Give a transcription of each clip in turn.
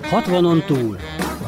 60-on túl.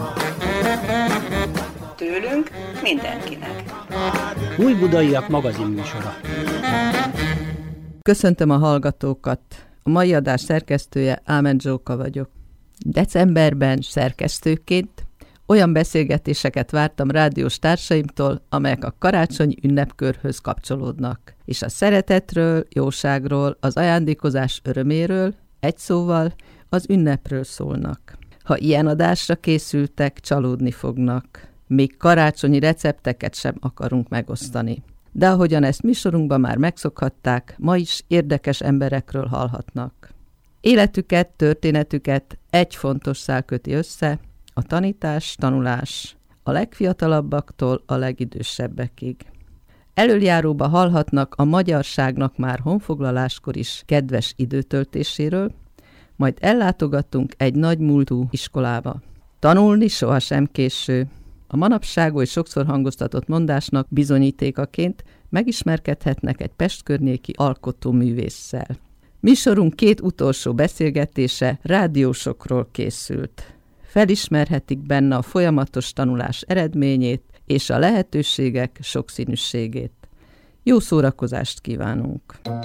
Tőlünk mindenkinek. Újbudaiak magazinműsora. Köszöntöm a hallgatókat. A mai adás szerkesztője Ámen Zsóka vagyok. Decemberben szerkesztőként olyan beszélgetéseket vártam rádiós társaimtól, amelyek a karácsonyi ünnepkörhöz kapcsolódnak, és a szeretetről, jóságról, az ajándékozás öröméről, egy szóval az ünnepről szólnak. Ha ilyen adásra készültek, csalódni fognak. Még karácsonyi recepteket sem akarunk megosztani. De ahogyan ezt műsorunkban már megszokhatták, ma is érdekes emberekről hallhatnak. Életüket, történetüket egy fontos szál köti össze, a tanítás, tanulás, a legfiatalabbaktól a legidősebbekig. Elöljáróba hallhatnak a magyarságnak már honfoglaláskor is kedves időtöltéséről, majd ellátogattunk egy nagy múltú iskolába. Tanulni sohasem késő. A manapság oly sokszor hangoztatott mondásnak bizonyítékaként megismerkedhetnek egy Pest környéki alkotóművésszel. Műsorunk két utolsó beszélgetése rádiósokról készült. Felismerhetik benne a folyamatos tanulás eredményét és a lehetőségek sokszínűségét. Jó szórakozást kívánunk!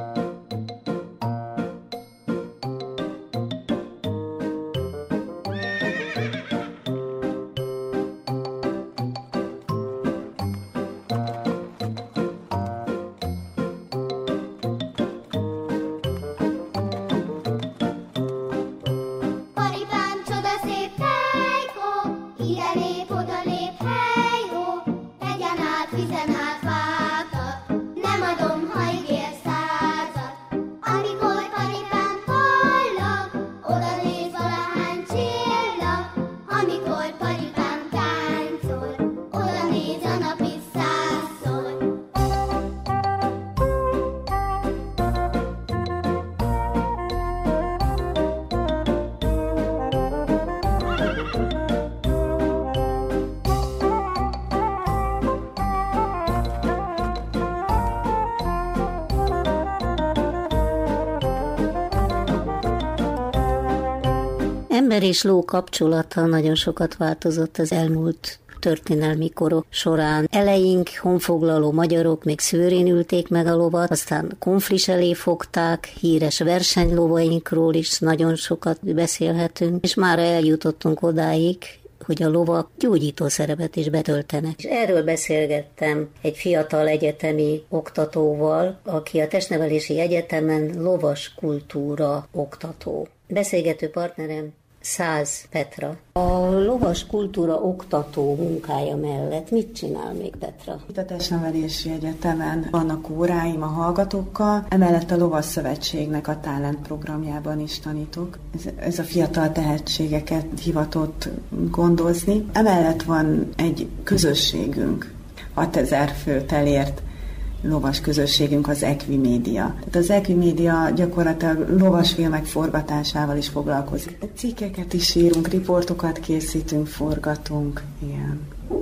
Ember és ló kapcsolata nagyon sokat változott az elmúlt történelmi korok során. Eleink honfoglaló magyarok még szőrén ülték meg a lovat, aztán konflis elé fogták, híres versenylóvainkról is nagyon sokat beszélhetünk, és már eljutottunk odáig, hogy a lovak gyógyító szerepet is betöltenek. És erről beszélgettem egy fiatal egyetemi oktatóval, aki a Testnevelési Egyetemen lovas kultúra oktató. Beszélgető partnerem Száz Petra. A lovas kultúra oktató munkája mellett mit csinál még Petra? Itt a Testnevelési Egyetemen vannak óráim a hallgatókkal, emellett a Lovas Szövetségnek a Talent programjában is tanítok. Ez a fiatal tehetségeket hivatott gondozni. Emellett van egy közösségünk, 6000 főt elért lovas közösségünk, az Equimedia. Tehát az Equimedia gyakorlatilag lovasfilmek forgatásával is foglalkozik. Cikkeket is írunk, riportokat készítünk, forgatunk, ilyen.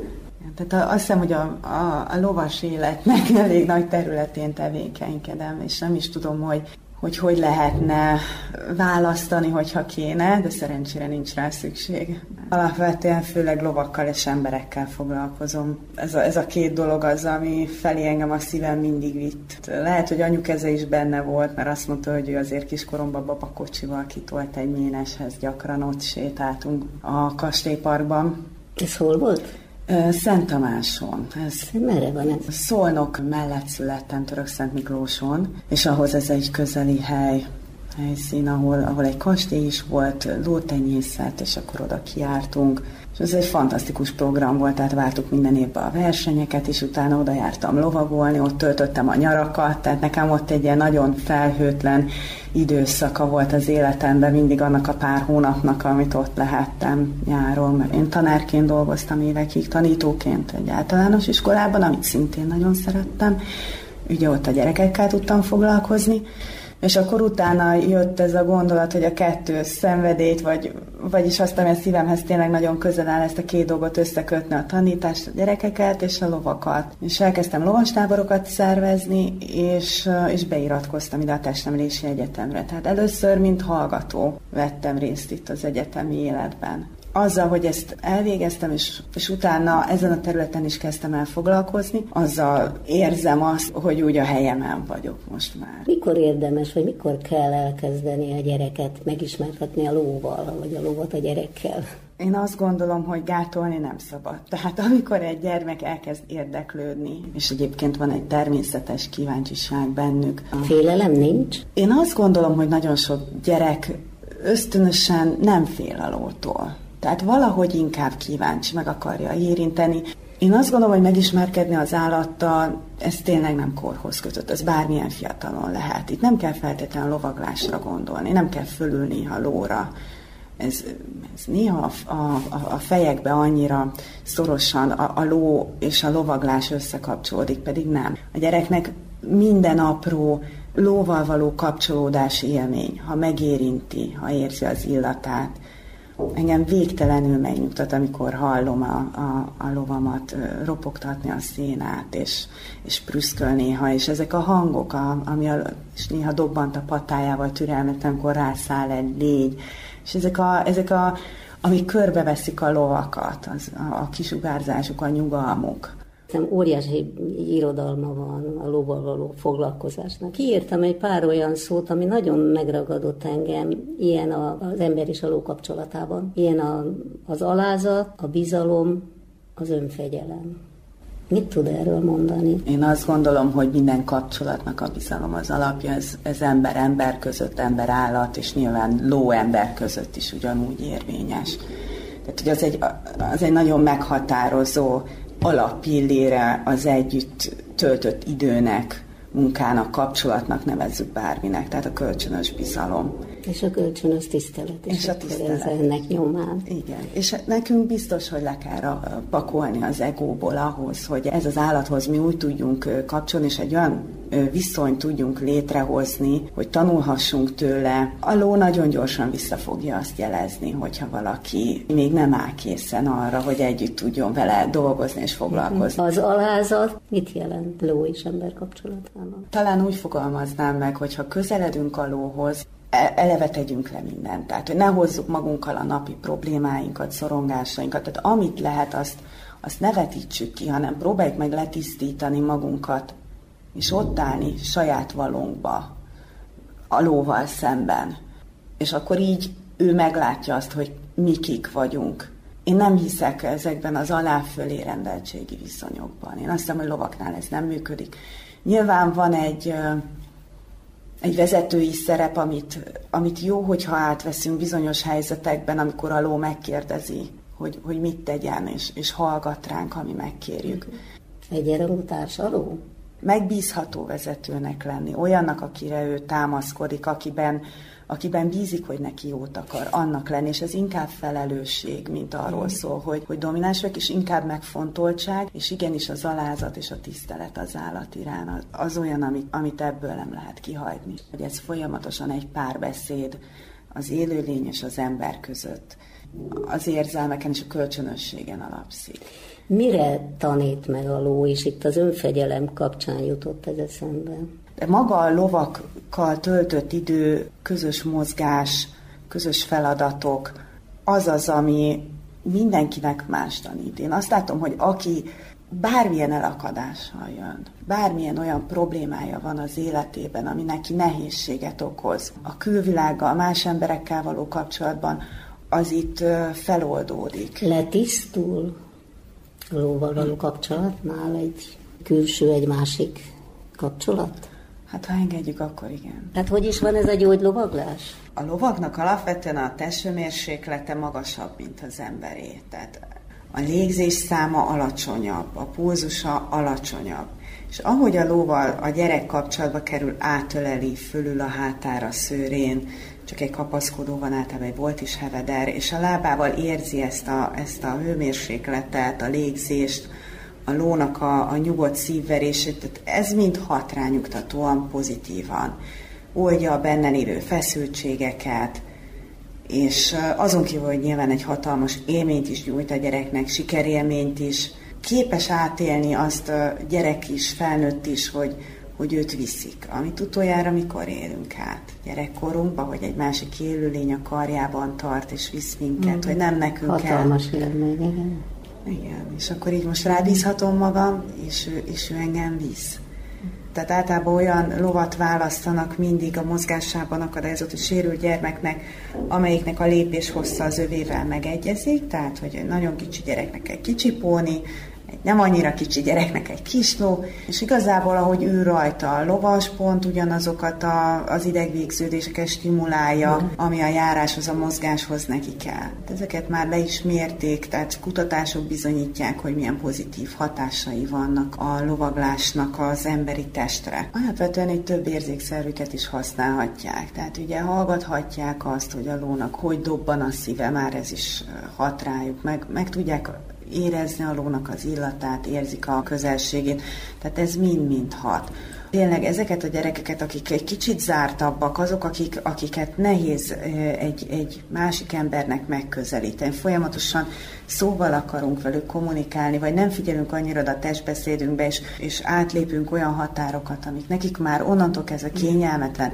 Tehát azt hiszem, hogy a lovas életnek elég nagy területén tevékenykedem, és nem is tudom, hogy lehetne választani, hogyha kéne, de szerencsére nincs rá szükség. Alapvetően főleg lovakkal és emberekkel foglalkozom. Ez a két dolog az, ami felé engem a szívem mindig vitt. Lehet, hogy anyukeze is benne volt, mert azt mondta, hogy ő azért kiskoromban babakocsival kitolt egy méneshez, gyakran ott sétáltunk a kastélyparkban. Ez hol volt? Szent Tamáson. Merre van ez? Szolnok mellett születtem, Törökszentmiklóson, és ahhoz ez egy közeli helyszín, ahol egy kastély is volt, lótenyészet, és akkor oda kijártunk. És ez egy fantasztikus program volt, tehát vártuk minden évben a versenyeket, és utána oda jártam lovagolni, ott töltöttem a nyarakat, tehát nekem ott egy ilyen nagyon felhőtlen időszaka volt az életemben, mindig annak a pár hónapnak, amit ott lehettem nyáron, mert én tanárként dolgoztam évekig, tanítóként egy általános iskolában, amit szintén nagyon szerettem, ugye ott a gyerekekkel tudtam foglalkozni, És akkor utána jött ez a gondolat, hogy a kettő szenvedélyt, vagyis azt, ami a szívemhez tényleg nagyon közel áll, ezt a két dolgot összekötni, a tanítást, a gyerekeket és a lovakat. És elkezdtem lovastáborokat szervezni, és beiratkoztam ide a Testnevelési Egyetemre. Tehát először, mint hallgató vettem részt itt az egyetemi életben. Azzal, hogy ezt elvégeztem, és utána ezen a területen is kezdtem el foglalkozni, azzal érzem azt, hogy úgy a helyemen vagyok most már. Mikor érdemes, vagy mikor kell elkezdeni a gyereket megismertetni a lóval, vagy a lovat a gyerekkel? Én azt gondolom, hogy gátolni nem szabad. Tehát amikor egy gyermek elkezd érdeklődni, és egyébként van egy természetes kíváncsiság bennük. Félelem nincs? Én azt gondolom, hogy nagyon sok gyerek ösztönösen nem fél a lótól. Tehát valahogy inkább kíváncsi, meg akarja érinteni. Én azt gondolom, hogy megismerkedni az állattal, ez tényleg nem korhoz kötött, ez bármilyen fiatalon lehet. Itt nem kell feltétlenül lovaglásra gondolni, nem kell fölülni a lóra. Ez néha a fejekbe annyira szorosan a ló és a lovaglás összekapcsolódik, pedig nem. A gyereknek minden apró lóval való kapcsolódási élmény, ha megérinti, ha érzi az illatát. Engem végtelenül megnyugtat, amikor hallom a lovamat ropogtatni a szénát, és prüszköl néha, és ezek a hangok, és néha dobbant a patájával türelmetlen, amikor rászáll egy légy, és ezek amik körbeveszik a lovakat, a kisugárzásuk, a nyugalmuk. Óriási irodalma van a lóval való foglalkozásnak. Kiírtam egy pár olyan szót, ami nagyon megragadott engem, ilyen az ember és a ló kapcsolatában. Ilyen az alázat, a bizalom, az önfegyelem. Mit tud erről mondani? Én azt gondolom, hogy minden kapcsolatnak a bizalom az alapja, ez ember között, ember-állat, és nyilván ló-ember között is ugyanúgy érvényes. Tehát, hogy az egy nagyon meghatározó alappillére az együtt töltött időnek, munkának, kapcsolatnak, nevezzük bárminek, tehát a kölcsönös bizalom. És a kölcsönös tisztelet is. És a tisztelet. Ennek nyomán. Igen, és nekünk biztos, hogy le kell pakolni az egóból ahhoz, hogy ez az állathoz mi úgy tudjunk kapcsolni, és egy olyan viszonyt tudjunk létrehozni, hogy tanulhassunk tőle. A ló nagyon gyorsan vissza fogja azt jelezni, hogyha valaki még nem áll készen arra, hogy együtt tudjon vele dolgozni és foglalkozni. Az alázat mit jelent ló és ember kapcsolatában? Talán úgy fogalmaznám meg, hogyha közeledünk a lóhoz, eleve tegyünk le mindent. Tehát, hogy ne hozzuk magunkkal a napi problémáinkat, szorongásainkat. Tehát amit lehet, azt ne vetítsük ki, hanem próbáljuk meg letisztítani magunkat, és ott állni saját valónkba, a lóval szemben. És akkor így ő meglátja azt, hogy mi kik vagyunk. Én nem hiszek ezekben az alá-fölé rendeltségi viszonyokban. Én azt hiszem, hogy lovaknál ez nem működik. Nyilván van egy vezetői szerep, amit jó, hogyha átveszünk bizonyos helyzetekben, amikor a ló megkérdezi, hogy mit tegyen, és hallgat ránk, ha mi megkérjük. Egyenrangú társ a ló? Megbízható vezetőnek lenni, olyannak, akire ő támaszkodik, akiben bízik, hogy neki jót akar, annak lenni, és ez inkább felelősség, mint arról szól, hogy domináns vagyok, és inkább megfontoltság, és igenis az alázat és a tisztelet az állat irán, az olyan, amit ebből nem lehet kihagyni. Hogy ez folyamatosan egy párbeszéd az élőlény és az ember között, az érzelmeken és a kölcsönösségen alapszik. Mire tanít meg a ló, és itt az önfegyelem kapcsán jutott ez eszembe? De maga a lovakkal töltött idő, közös mozgás, közös feladatok, az, ami mindenkinek más tanít. Én azt látom, hogy aki bármilyen elakadással jön, bármilyen olyan problémája van az életében, ami neki nehézséget okoz, a külvilággal, más emberekkel való kapcsolatban, az itt feloldódik. Letisztul a lóval való kapcsolatnál egy külső, egy másik kapcsolat? Hát ha engedjük, akkor igen. Hát hogy is van ez a gyógylovaglás? A lovagnak alapvetően a testhőmérséklete magasabb, mint az emberé. Tehát a légzés száma alacsonyabb, a pulzusa alacsonyabb. És ahogy a lóval a gyerek kapcsolatba kerül, átöleli fölül a hátára szőrén, csak egy kapaszkodó van, általában egy volt is heveder, és a lábával érzi ezt a hőmérsékletet, a légzést, a lónak a nyugodt szívverését, ez mind hat rá nyugtatóan, pozitívan. oldja a benne lévő feszültségeket, és azon kívül, hogy nyilván egy hatalmas élményt is nyújt a gyereknek, sikerélményt is, képes átélni azt a gyerek is, felnőtt is, hogy őt viszik. Amit utoljára mikor élünk át gyerekkorunkban, hogy egy másik élőlény a karjában tart és visz minket, hogy nem nekünk hatalmas élmény, igen. Igen, és akkor így most rábízhatom magam, és ő engem visz. Tehát általában olyan lovat választanak mindig a mozgásában akadályozott, hogy sérült gyermeknek, amelyiknek a lépés hossza az övével megegyezik, tehát hogy nagyon kicsi gyereknek egy kicsi póni, egy nem annyira kicsi gyereknek egy kis ló, és igazából ahogy ül rajta a lovas, pont ugyanazokat az idegvégződéseket stimulálja, ami a járáshoz, a mozgáshoz neki kell. Ezeket már le is mérték, tehát kutatások bizonyítják, hogy milyen pozitív hatásai vannak a lovaglásnak az emberi testre. Alapvetően egy több érzékszervüket is használhatják, tehát ugye hallgathatják azt, hogy a lónak hogy dobban a szíve, már ez is hat rájuk, meg tudják érezni a lónak az illatát, érzik a közelségét, tehát ez mind-mind hat. Tényleg ezeket a gyerekeket, akik egy kicsit zártabbak, azok, akiket nehéz egy másik embernek megközelíteni, folyamatosan szóval akarunk velük kommunikálni, vagy nem figyelünk annyira a testbeszédünkbe, és átlépünk olyan határokat, amik nekik már onnantól kezdve kényelmetlen,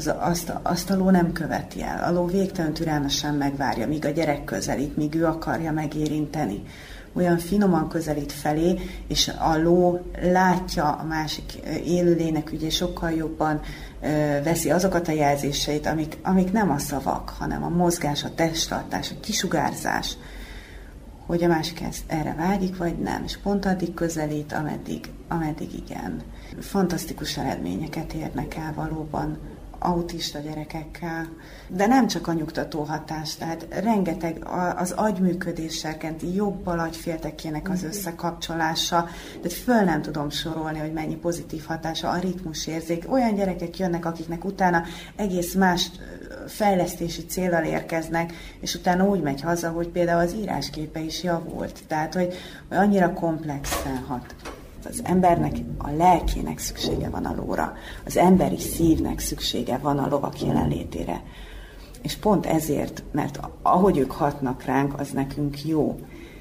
azt a ló nem követi el. A ló végtelen türelmesen megvárja, míg a gyerek közelít, míg ő akarja megérinteni. Olyan finoman közelít felé, és a ló látja a másik élőlének, ugye sokkal jobban veszi azokat a jelzéseit, amik nem a szavak, hanem a mozgás, a testtartás, a kisugárzás, hogy a másik erre vágyik, vagy nem, és pont addig közelít, ameddig igen. Fantasztikus eredményeket érnek el valóban autista gyerekekkel, de nem csak a nyugtató hatás, tehát rengeteg az agyműködés serkenti, jobb agyféltekének az összekapcsolása, tehát föl nem tudom sorolni, hogy mennyi pozitív hatása, a ritmusérzék. Olyan gyerekek jönnek, akiknek utána egész más fejlesztési céllal érkeznek, és utána úgy megy haza, hogy például az írásképe is javult. Tehát, hogy annyira komplexen hat. Az embernek, a lelkének szüksége van a lóra, az emberi szívnek szüksége van a lovak jelenlétére. És pont ezért, mert ahogy ők hatnak ránk, az nekünk jó.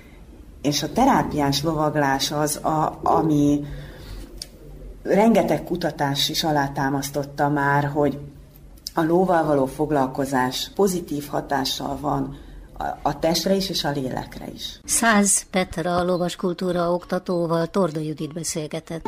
És a terápiás lovaglás az, ami rengeteg kutatás is alátámasztotta már, hogy a lóval való foglalkozás pozitív hatással van a testre is, és a lélekre is. Száz Petra, a lovaskultúra oktatóval Torda Judit beszélgetett.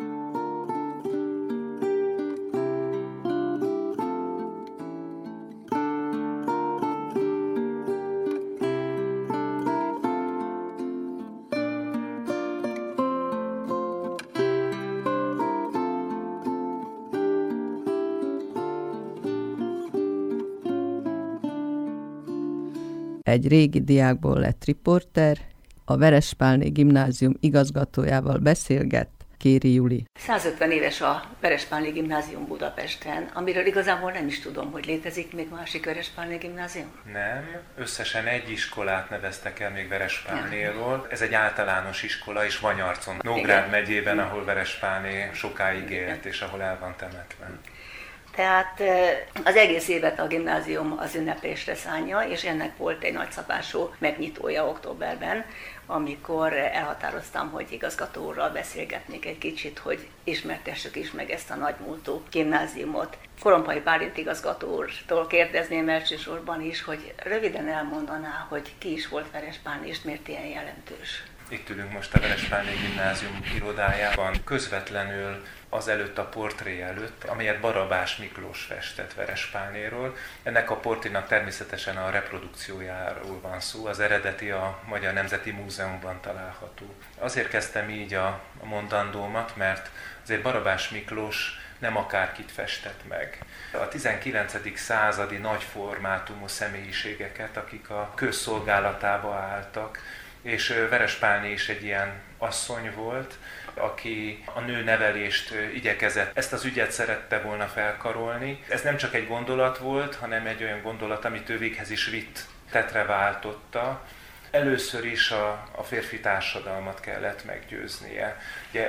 Egy régi diákból lett riporter, a Verespálné Gimnázium igazgatójával beszélget Kéri Juli. 150 éves a Verespálné Gimnázium Budapesten, amiről igazából nem is tudom, hogy létezik még másik Verespálné Gimnázium. Nem, összesen egy iskolát neveztek el még Verespálnéról. Ez egy általános iskola, és Vanyarcon, Nógrád megyében, ahol Verespálné sokáig élt, és ahol el van temetve. Tehát az egész évet a gimnázium az ünneplésre szánja, és ennek volt egy nagyszabású megnyitója októberben, amikor elhatároztam, hogy igazgató úrral beszélgetnék egy kicsit, hogy ismertessük is meg ezt a nagymúltú gimnáziumot. Korompai Bálint igazgató úrtól kérdezném elsősorban is, hogy röviden elmondaná, hogy ki is volt Verespálné, és miért ilyen jelentős. Itt ülünk most a Verespálné Gimnázium irodájában, közvetlenül azelőtt a portré előtt, amelyet Barabás Miklós festett Verespálnéról. Ennek a portrénak természetesen a reprodukciójáról van szó, az eredeti a Magyar Nemzeti Múzeumban található. Azért kezdtem így a mondandómat, mert azért Barabás Miklós nem akárkit festett meg. A 19. századi nagyformátumú személyiségeket, akik a közszolgálatába álltak, és Verespálné is egy ilyen asszony volt, aki a nőnevelést igyekezett, ezt az ügyet szerette volna felkarolni. Ez nem csak egy gondolat volt, hanem egy olyan gondolat, amit ő véghez is vitt, tettre váltotta. először is a férfi társadalmat kellett meggyőznie. Ugye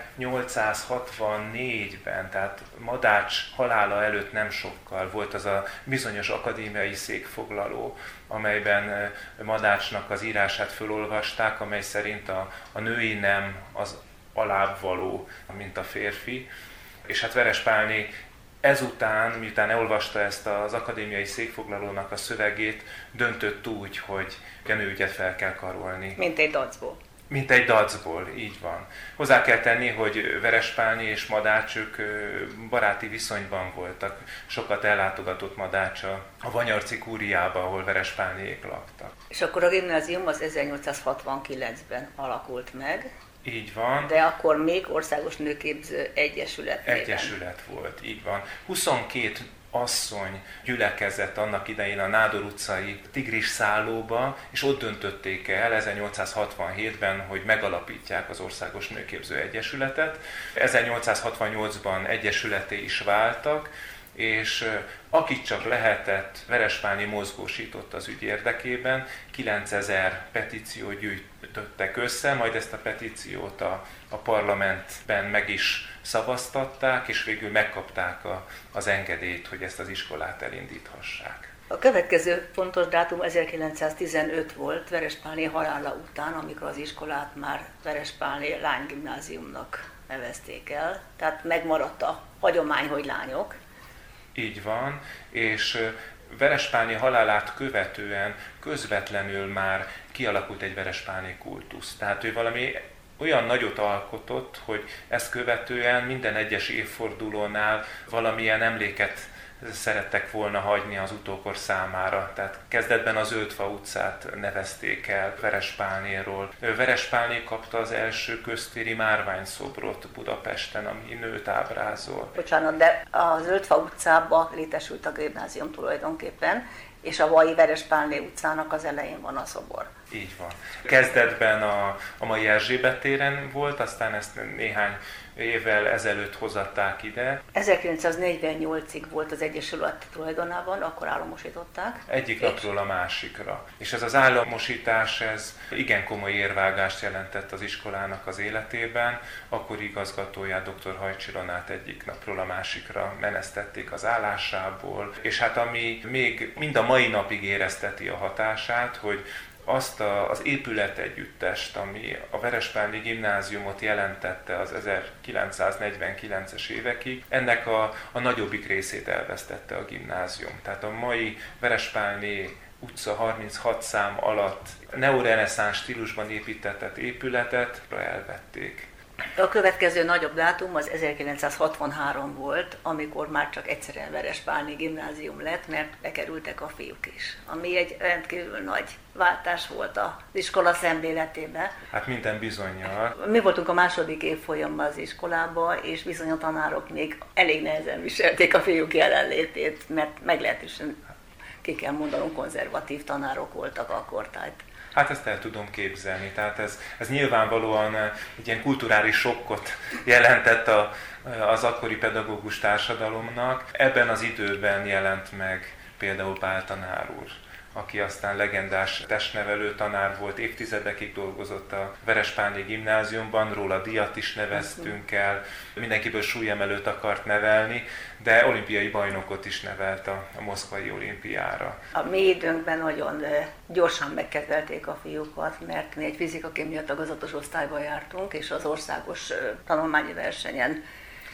1864-ben, tehát Madács halála előtt nem sokkal volt az a bizonyos akadémiai székfoglaló, amelyben Madácsnak az írását fölolvasták, amely szerint a női nem az alább való, mint a férfi. És hát Verespálné ezután, miután elolvasta ezt az akadémiai székfoglalónak a szövegét, döntött úgy, hogy a nőügyet fel kell karolni. Mint egy dacból. Mint egy dacból, így van. Hozzá kell tenni, hogy Verespálné és Madács ők baráti viszonyban voltak. Sokat ellátogatott Madács a Vanyarci kúriába, ahol Verespálnék laktak. És akkor a gimnázium az 1869-ben alakult meg. Így van. De akkor még Országos Nőképző Egyesület volt, így van. 22 asszony gyülekezett annak idején a Nádor utcai Tigris szállóba, és ott döntötték el 1867-ben, hogy megalapítják az Országos Nőképző Egyesületet. 1868-ban egyesületé is váltak, és akit csak lehetett, Verespálné mozgósított az ügy érdekében, 9000 petíciót gyűjtöttek össze, majd ezt a petíciót a parlamentben meg is szavaztatták, és végül megkapták az engedélyt, hogy ezt az iskolát elindíthassák. A következő fontos dátum 1915 volt, Verespálné halála után, amikor az iskolát már Verespálné lánygimnáziumnak nevezték el, tehát megmaradt a hagyomány, hogy lányok. Így van, és Verespálné halálát követően közvetlenül már kialakult egy Verespálné kultusz. Tehát ő valami olyan nagyot alkotott, hogy ezt követően minden egyes évfordulónál valamilyen emléket szerettek volna hagyni az utókor számára. Tehát kezdetben az Zöldfa utcát nevezték el Verespálnéról. Verespálné kapta az első köztéri márványszobrot Budapesten, ami nőt ábrázol. Bocsánat, de a Zöldfa utcában létesült a gimnázium tulajdonképpen, és a mai Verespálné utcának az elején van a szobor. Így van. Kezdetben a mai Erzsébet téren volt, aztán ezt néhány évvel ezelőtt hozatták ide. 1948-ig volt az Egyesület tulajdonában, akkor államosították. Egyik napról a másikra. És ez az államosítás, ez igen komoly érvágást jelentett az iskolának az életében. Akkor igazgatóját, dr. Hajcsi Ronát egyik napról a másikra menesztették az állásából. És hát ami még mind a mai napig érezteti a hatását, hogy azt az épületegyüttest, ami a Verespálné gimnáziumot jelentette az 1949-es évekig, ennek a nagyobbik részét elvesztette a gimnázium. Tehát a mai Verespálné utca 36 szám alatt neoreneszánsz stílusban építetett épületet elvették. A következő nagyobb dátum az 1963 volt, amikor már csak egyszerűen Verespálné gimnázium lett, mert bekerültek a fiúk is. Ami egy rendkívül nagy váltás volt az iskola szemléletében. Hát minden bizonnyal. Mi voltunk a második évfolyamban az iskolába, és bizony a tanárok még elég nehezen viselték a fiúk jelenlétét, mert meglehetősen, ki kell mondanom, konzervatív tanárok voltak akkortájt. Hát ezt el tudom képzelni, tehát ez nyilvánvalóan egy ilyen kulturális sokkot jelentett az akkori pedagógus társadalomnak. Ebben az időben jelent meg például Pál tanár úr, aki aztán legendás testnevelő tanár volt, évtizedekig dolgozott a Verespálné gimnáziumban, róla díjat is neveztünk el, mindenkiből súlyemelőt akart nevelni, de olimpiai bajnokot is nevelt a moszkvai olimpiára. A mi időnkben nagyon gyorsan megkedvelték a fiúkat, mert mi egy fizika-kémia tagozatos osztályba jártunk, és az országos tanulmányi versenyen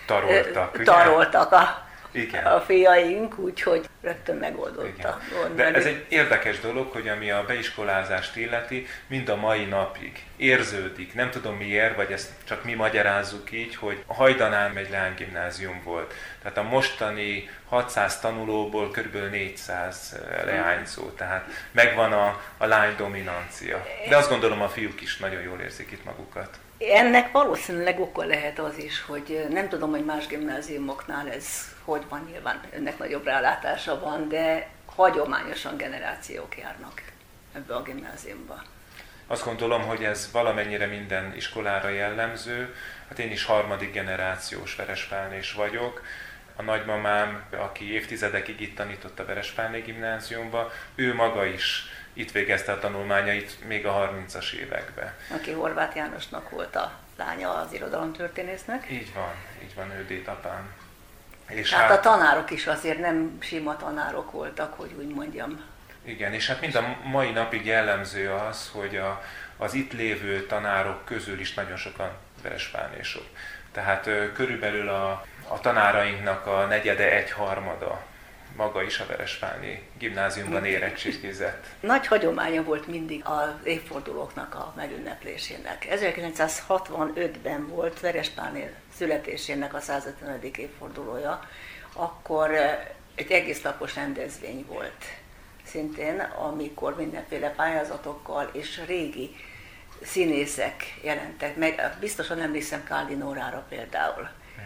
taroltak a fiaink, úgyhogy rögtön megoldotta. De ez egy érdekes dolog, hogy ami a beiskolázást illeti, mind a mai napig érződik. Nem tudom miért, vagy ezt csak mi magyarázzuk így, hogy a Hajdanán egy leánygimnázium volt. Tehát a mostani 600 tanulóból kb. 400 leányzó, tehát megvan a lány dominancia. De azt gondolom, a fiúk is nagyon jól érzik itt magukat. Ennek valószínűleg oka lehet az is, hogy nem tudom, hogy más gimnáziumoknál ez hogy van, nyilván önnek nagyobb rálátása van, de hagyományosan generációk járnak ebbe a gimnáziumba. Azt gondolom, hogy ez valamennyire minden iskolára jellemző. Hát én is harmadik generációs verespálnés vagyok. A nagymamám, aki évtizedekig itt tanított a Verespálné gimnáziumba, ő maga is itt végezte a tanulmányait még a 30-as években. Aki Horváth Jánosnak volt a lánya, az irodalomtörténésznek. Így van, ő dédapám. És hát a tanárok is azért nem sima tanárok voltak, hogy úgy mondjam. Igen, és hát mind a mai napig jellemző az, hogy az itt lévő tanárok közül is nagyon sokan verespálnésok. Tehát körülbelül a tanárainknak a negyede, egyharmada maga is a Verespálni gimnáziumban érettségizett. Nagy hagyománya volt mindig az évfordulóknak a megünneplésének. 1965-ben volt Verespálni születésének a 150. évfordulója, akkor egy egész napos rendezvény volt szintén, amikor mindenféle pályázatokkal és régi színészek jelentek meg. Biztosan emlékszem Káldi Nórára például.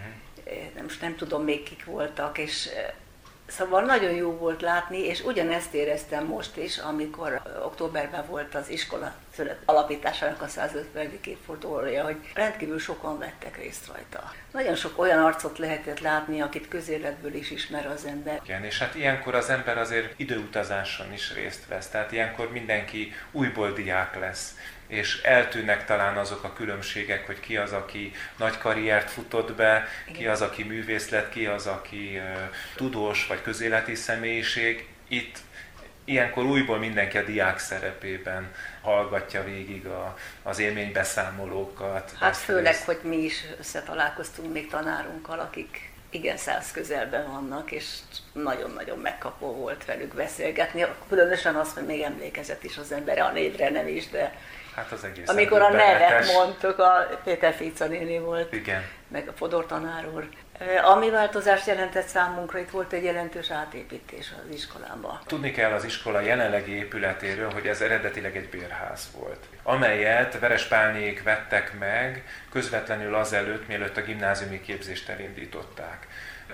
Most nem tudom még kik voltak, és szóval nagyon jó volt látni, és ugyanezt éreztem most is, amikor októberben volt az iskola alapításának a 150. évfordulója, hogy rendkívül sokan vettek részt rajta. Nagyon sok olyan arcot lehetett látni, akit közéletből is ismer az ember. Igen, és hát ilyenkor az ember azért időutazáson is részt vesz, tehát ilyenkor mindenki újból diák lesz, és eltűnnek talán azok a különbségek, hogy ki az, aki nagy karriert futott be, ki az, aki művész lett, ki az, aki tudós vagy közéleti személyiség. Itt ilyenkor újból mindenki a diák szerepében hallgatja végig az élménybeszámolókat. Hát főleg, hogy mi is összetalálkoztunk még tanárunkkal, akik igen száz közelben vannak, és nagyon-nagyon megkapó volt velük beszélgetni. Különösen az, hogy még emlékezett is az ember a névre, nem is, de hát az egész amikor a nevet mondtuk, a Péter Fica néni volt, igen, meg a Fodor tanár úr. Ami változást jelentett számunkra, itt volt egy jelentős átépítés az iskolában. Tudni kell az iskola jelenlegi épületéről, hogy ez eredetileg egy bérház volt, amelyet Verespálniék vettek meg közvetlenül azelőtt, mielőtt a gimnáziumi képzést elindították.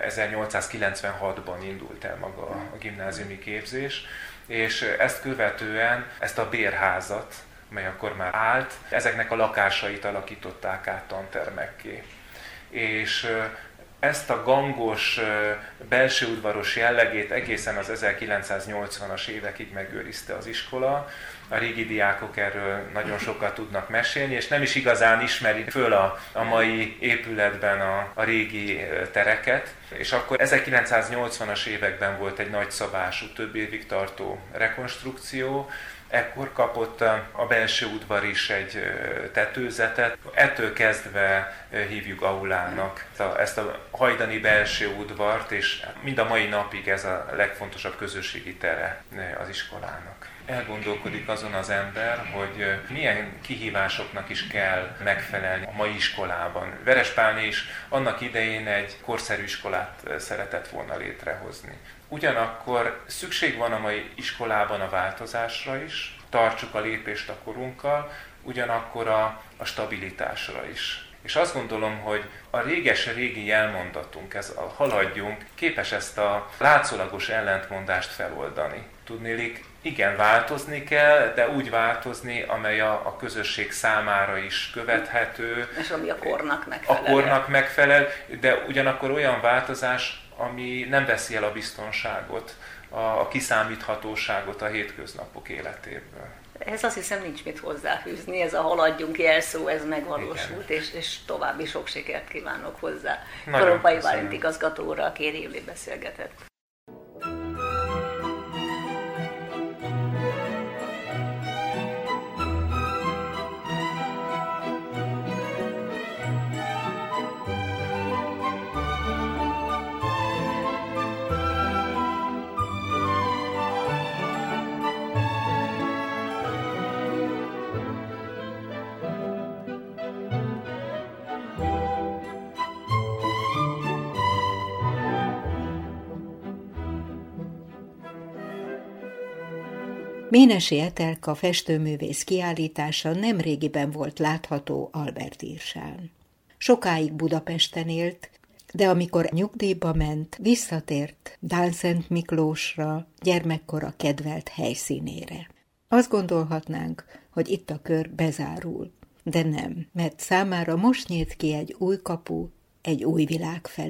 1896-ban indult el maga a gimnáziumi képzés, és ezt követően ezt a bérházat, mely akkor már állt, ezeknek a lakásait alakították át tantermekké. És ezt a gangos, belsőudvaros jellegét egészen az 1980-as évekig megőrizte az iskola. A régi diákok erről nagyon sokat tudnak mesélni, és nem is igazán ismeri föl a mai épületben a régi tereket. És akkor 1980-as években volt egy nagyszabású, több évig tartó rekonstrukció. Ekkor kapott a belső udvar is egy tetőzetet. Ettől kezdve hívjuk aulának ezt a hajdani belső udvart, és mind a mai napig ez a legfontosabb közösségi tere az iskolának. Elgondolkodik azon az ember, hogy milyen kihívásoknak is kell megfelelni a mai iskolában. Verespálni is annak idején egy korszerű iskolát szeretett volna létrehozni. Ugyanakkor szükség van a mai iskolában a változásra is, tartsuk a lépést a korunkkal, ugyanakkor a stabilitásra is. És azt gondolom, hogy a régi jelmondatunk, ez a haladjunk, képes ezt a látszólagos ellentmondást feloldani. Tudniillik, igen, változni kell, de úgy változni, amely a közösség számára is követhető. És ami a kornak megfelel. A kornak megfelel, de ugyanakkor olyan változás, ami nem veszi el a biztonságot, a kiszámíthatóságot a hétköznapok életéből. Ez azt hiszem nincs mit hozzáfűzni, ez a haladjunk jelszó, ez megvalósult, és további sok sikert kívánok hozzá. Korompai Bálint igazgatóra Kéri Júli beszélgetett. Ménesi Etelka festőművész kiállítása nemrégiben volt látható Albert Irsán. Sokáig Budapesten élt, de amikor nyugdíjba ment, visszatért Dánszent Miklósra, gyermekkora kedvelt helyszínére. Azt gondolhatnánk, hogy itt a kör bezárul, de nem, mert számára most nyílt ki egy új kapu, egy új világ felé.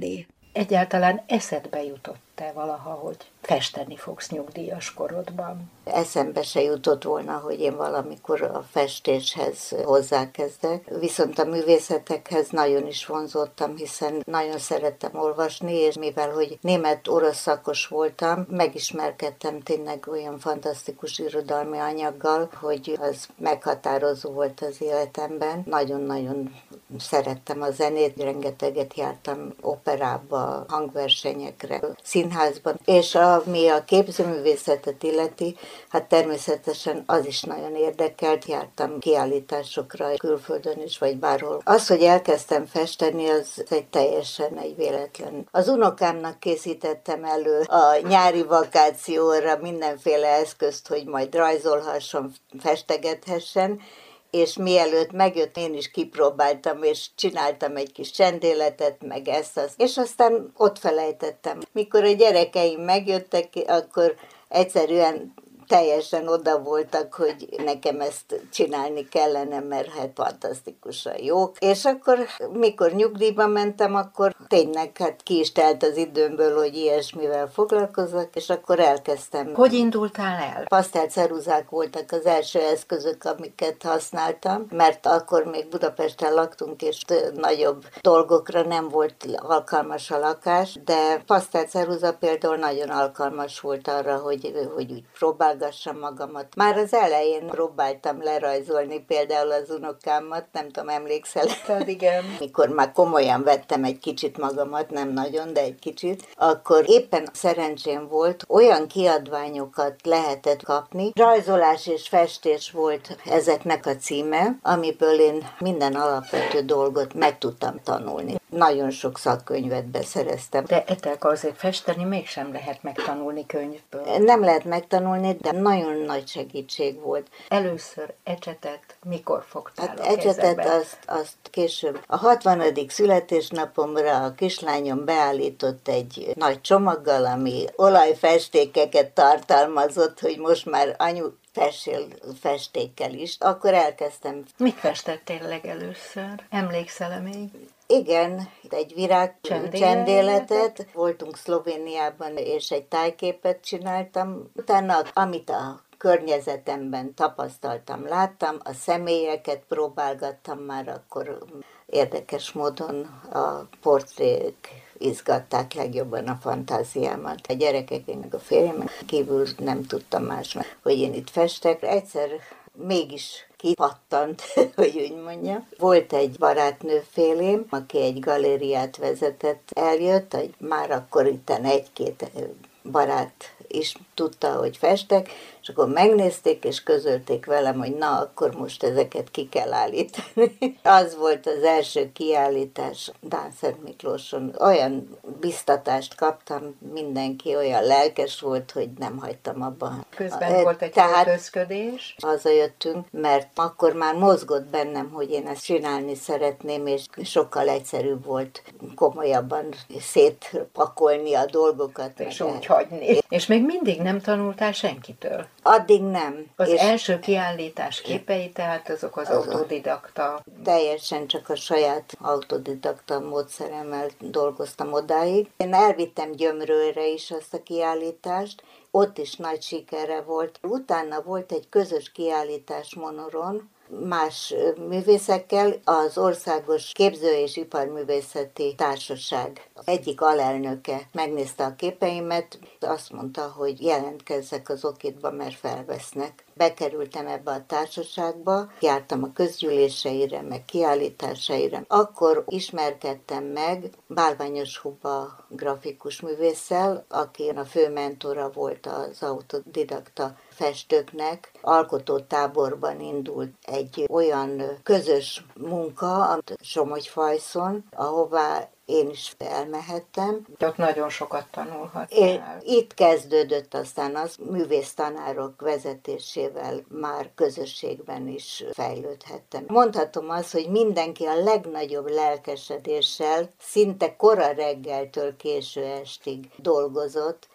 Egyáltalán eszedbe jutott-e valaha, hogy festeni fogsz nyugdíjas korodban? Eszembe se jutott volna, hogy én valamikor a festéshez hozzákezdek. Viszont a művészetekhez nagyon is vonzottam, hiszen nagyon szerettem olvasni, és mivel, hogy német-orosz szakos voltam, megismerkedtem tényleg olyan fantasztikus irodalmi anyaggal, hogy az meghatározó volt az életemben. Nagyon-nagyon szerettem a zenét, rengeteget jártam operába, hangversenyekre, színházban, és ami a képzőművészetet illeti, hát természetesen az is nagyon érdekelt, jártam kiállításokra külföldön is, vagy bárhol. Az, hogy elkezdtem festeni, az teljesen egy véletlen. Az unokámnak készítettem elő a nyári vakációra mindenféle eszközt, hogy majd rajzolhasson, festegethessen, és mielőtt megjött, én is kipróbáltam, és csináltam egy kis csendéletet, meg ezt, és aztán ott felejtettem. Mikor a gyerekeim megjöttek, akkor egyszerűen teljesen oda voltak, hogy nekem ezt csinálni kellene, mert hát fantasztikusan jók. És akkor, mikor nyugdíjba mentem, akkor tényleg hát ki is telt az időmből, hogy ilyesmivel foglalkozzak, és akkor elkezdtem. Hogy indultál el? Pasztelceruzák voltak az első eszközök, amiket használtam, mert akkor még Budapesten laktunk, és nagyobb dolgokra nem volt alkalmas a lakás, de pasztelceruza például nagyon alkalmas volt arra, hogy úgy próbálgassam magamat. Már az elején próbáltam lerajzolni például az unokámat, nem tudom, emlékszel? Igen. Mikor már komolyan vettem egy kicsit magamat, nem nagyon, de egy kicsit, akkor éppen szerencsém volt, olyan kiadványokat lehetett kapni. Rajzolás és festés volt ezeknek a címe, amiből én minden alapvető dolgot meg tudtam tanulni. Nagyon sok szakkönyvet beszereztem. De Etelka, azért festeni mégsem lehet megtanulni könyvből. Nem lehet megtanulni, de nagyon nagy segítség volt. Először ecsetet mikor fogtál Hát a ecsetet kezedbe? azt később. A 60. születésnapomra a kislányom beállított egy nagy csomaggal, ami olajfestékeket tartalmazott, hogy most már anyu fessél festékkel is. Akkor elkezdtem. Mit festettél legelőször? Emlékszel-e még? Igen, egy virág csendéletet. Voltunk Szlovéniában, és egy tájképet csináltam. Utána, amit a környezetemben tapasztaltam, láttam, a személyeket próbálgattam már, akkor érdekes módon a portrék izgatták legjobban a fantáziámat. A gyerekek, meg a férjem kívül nem tudtam más, hogy én itt festek. Egyszer mégis kipattant, hogy úgy mondjam. Volt egy barátnőfélém, aki egy galériát vezetett, eljött, hogy már akkor itten egy-két barát is tudta, hogy festek, és akkor megnézték, és közölték velem, hogy na, akkor most ezeket ki kell állítani. Az volt az első kiállítás Dánszent Miklóson. Olyan biztatást kaptam, mindenki olyan lelkes volt, hogy nem hagytam abba. Közben volt egy költözködés. Hazajöttünk, mert akkor már mozgott bennem, hogy én ezt csinálni szeretném, és sokkal egyszerűbb volt komolyabban szétpakolni a dolgokat. És úgy hagyni. És még mindig nem tanultál senkitől? Addig nem. Az első kiállítás képei, tehát azok az autodidakta. Teljesen csak a saját autodidakta módszeremmel dolgoztam odáig. Én elvittem Gyömrőre is azt a kiállítást, ott is nagy sikere volt. Utána volt egy közös kiállítás Monoron, más művészekkel, az Országos Képző- és Iparművészeti Társaság egyik alelnöke megnézte a képeimet, azt mondta, hogy jelentkezzek az Okitba, mert felvesznek. Bekerültem ebbe a társaságba, jártam a közgyűléseire, meg kiállításaira. Akkor ismerkedtem meg Bálványos Huba grafikus művésszel, aki a fő mentora volt az autodidakta festőknek. Alkotótáborban indult egy olyan közös munka, Somogyfajszon, ahová én is elmehettem. Ott nagyon sokat tanulhattál. Itt kezdődött aztán az művésztanárok vezetésével már közösségben is fejlődhettem. Mondhatom azt, hogy mindenki a legnagyobb lelkesedéssel szinte kora reggeltől késő estig dolgozott,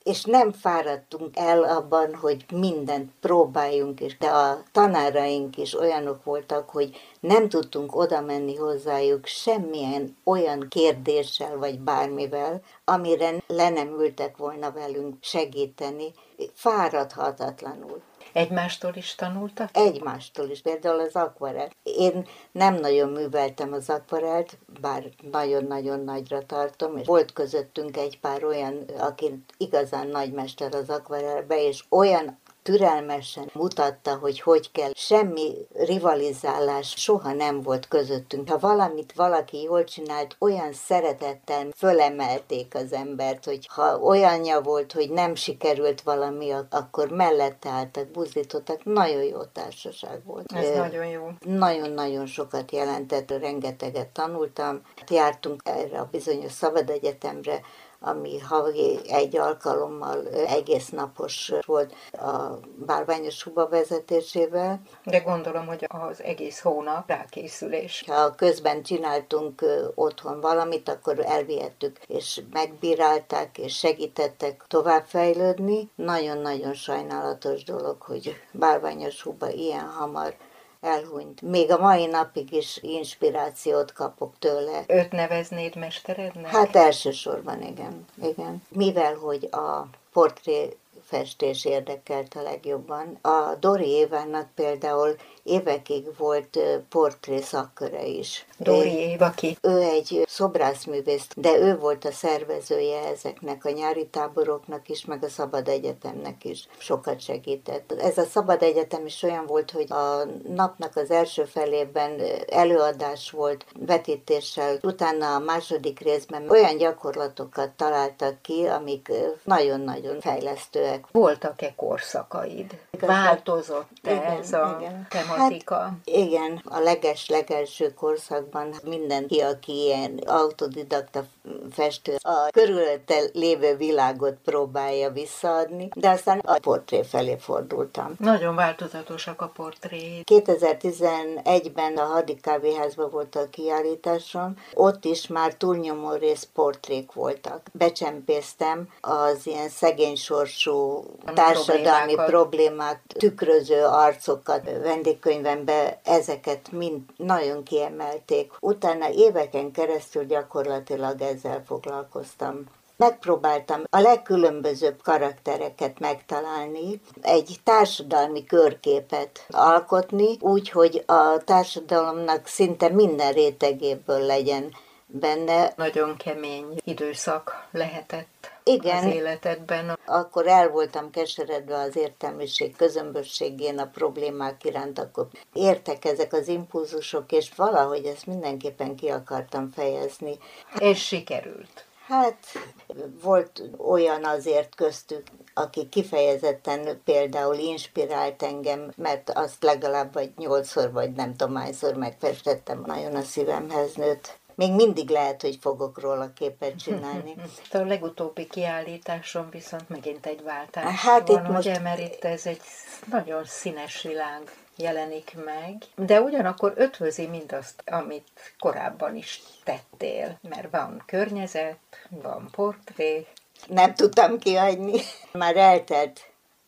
és nem fáradtunk el abban, hogy mindent próbáljunk, de a tanáraink is olyanok voltak, hogy nem tudtunk oda menni hozzájuk semmilyen olyan kérdéssel vagy bármivel, amire le nem ültek volna velünk segíteni, fáradhatatlanul. Egymástól is tanultak? Egymástól is, például az akvarell. Én nem nagyon műveltem az akvarellt, bár nagyon-nagyon nagyra tartom, és volt közöttünk egy pár olyan, aki igazán nagymester az akvarellbe, és olyan türelmesen mutatta, hogy kell. Semmi rivalizálás soha nem volt közöttünk. Ha valamit valaki jól csinált, olyan szeretettel fölemelték az embert, hogy ha olyanja volt, hogy nem sikerült valami, akkor mellette álltak, buzdítottak. Nagyon jó társaság volt. Ez nagyon jó. Nagyon-nagyon sokat jelentett, rengeteget tanultam. Jártunk erre a bizonyos szabadegyetemre, ami havi egy alkalommal egész napos volt a Bálványos Huba vezetésével. De gondolom, hogy az egész hónap rákészülés. Ha közben csináltunk otthon valamit, akkor elvihettük, és megbírálták, és segítettek továbbfejlődni. Nagyon-nagyon sajnálatos dolog, hogy Bálványos Huba ilyen hamar elhunyt. Még a mai napig is inspirációt kapok tőle. Őt neveznéd mesterednek? Hát elsősorban igen. Mivel, hogy a portréfestés érdekelt a legjobban, a Dori Évának például évekig volt portré szakköre is. Dori Éva ki? Ő egy szobrászművész, de ő volt a szervezője ezeknek a nyári táboroknak is, meg a Szabad Egyetemnek is. Sokat segített. Ez a Szabad Egyetem is olyan volt, hogy a napnak az első felében előadás volt vetítéssel, utána a második részben olyan gyakorlatokat találtak ki, amik nagyon-nagyon fejlesztőek. Voltak-e korszakaid? Változott-e ez a tematika? Hát, igen, a legelső korszakban mindenki, aki ilyen autodidakta festő, a körülötte lévő világot próbálja visszaadni, de aztán a portré felé fordultam. Nagyon változatosak a portrék. 2011-ben a Hadi Kávéházban volt a kiállításom, ott is már túlnyomó rész portrék voltak. Becsempésztem az ilyen szegény sorsú társadalmi problémák, tükröző arcokat vendégkönyvembe, ezeket mind nagyon kiemelték. Utána éveken keresztül gyakorlatilag ezzel foglalkoztam. Megpróbáltam a legkülönbözőbb karaktereket megtalálni, egy társadalmi körképet alkotni, úgy, hogy a társadalomnak szinte minden rétegéből legyen benne. Nagyon kemény időszak lehetett. Igen, az életedben. Akkor el voltam keseredve az értelmiség közömbösségén, a problémák iránt, akkor értek ezek az impulzusok, és valahogy ezt mindenképpen ki akartam fejezni. És sikerült. Hát volt olyan azért köztük, aki kifejezetten például inspirált engem, mert azt legalább vagy 8-szor, vagy nem tudom hányszor megfestettem, nagyon a szívemhez nőtt. Még mindig lehet, hogy fogok róla képet csinálni. A legutóbbi kiállításon viszont megint egy váltás hát van, itt most... ugye, mert itt ez egy nagyon színes világ jelenik meg, de ugyanakkor ötvözi mindazt, amit korábban is tettél, mert van környezet, van portré. Nem tudtam kihagyni. Már eltelt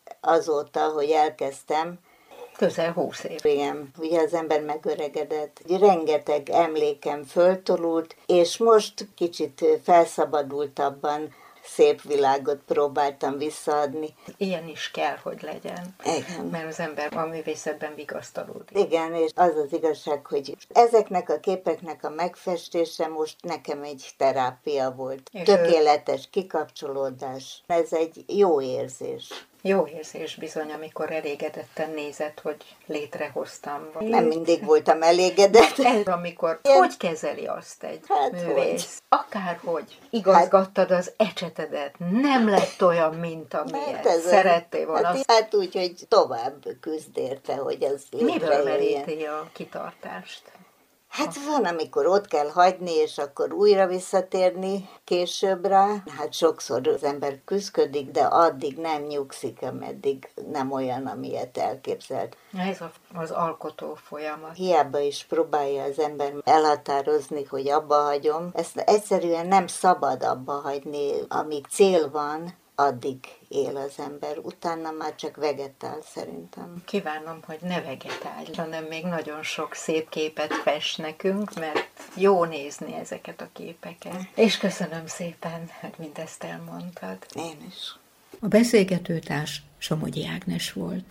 azóta, hogy elkezdtem. Közel 20 év. Igen, ugye az ember megöregedett. Rengeteg emlékem föltolult, és most kicsit felszabadultabban szép világot próbáltam visszaadni. Ilyen is kell, hogy legyen. Igen. Mert az ember a művészetben vigasztalódik. Igen, és az az igazság, hogy ezeknek a képeknek a megfestése most nekem egy terápia volt. És tökéletes kikapcsolódás. Ez egy jó érzés. Jó érzés bizony, amikor elégedetten nézed, hogy létrehoztam. Nem mindig voltam elégedett. Ez amikor hogy kezeli azt egy művész? Akárhogy igazgattad az ecsetedet, nem lett olyan, mint amilyet szerettél volna. Hát úgy, hogy tovább küzd érte, hogy az miből meríti a kitartást? Hát van, amikor ott kell hagyni, és akkor újra visszatérni később rá. Hát sokszor az ember küzdködik, de addig nem nyugszik, ameddig nem olyan, amilyet elképzelt. Ez az alkotó folyamat. Hiába is próbálja az ember elhatározni, hogy abba hagyom. Ezt egyszerűen nem szabad abba hagyni, amíg cél van, addig él az ember, utána már csak vegetál szerintem. Kívánom, hogy ne vegetálj, hanem még nagyon sok szép képet fest nekünk, mert jó nézni ezeket a képeket. És köszönöm szépen, hogy mindezt elmondtad. Én is. A beszélgetőtárs Somogyi Ágnes volt.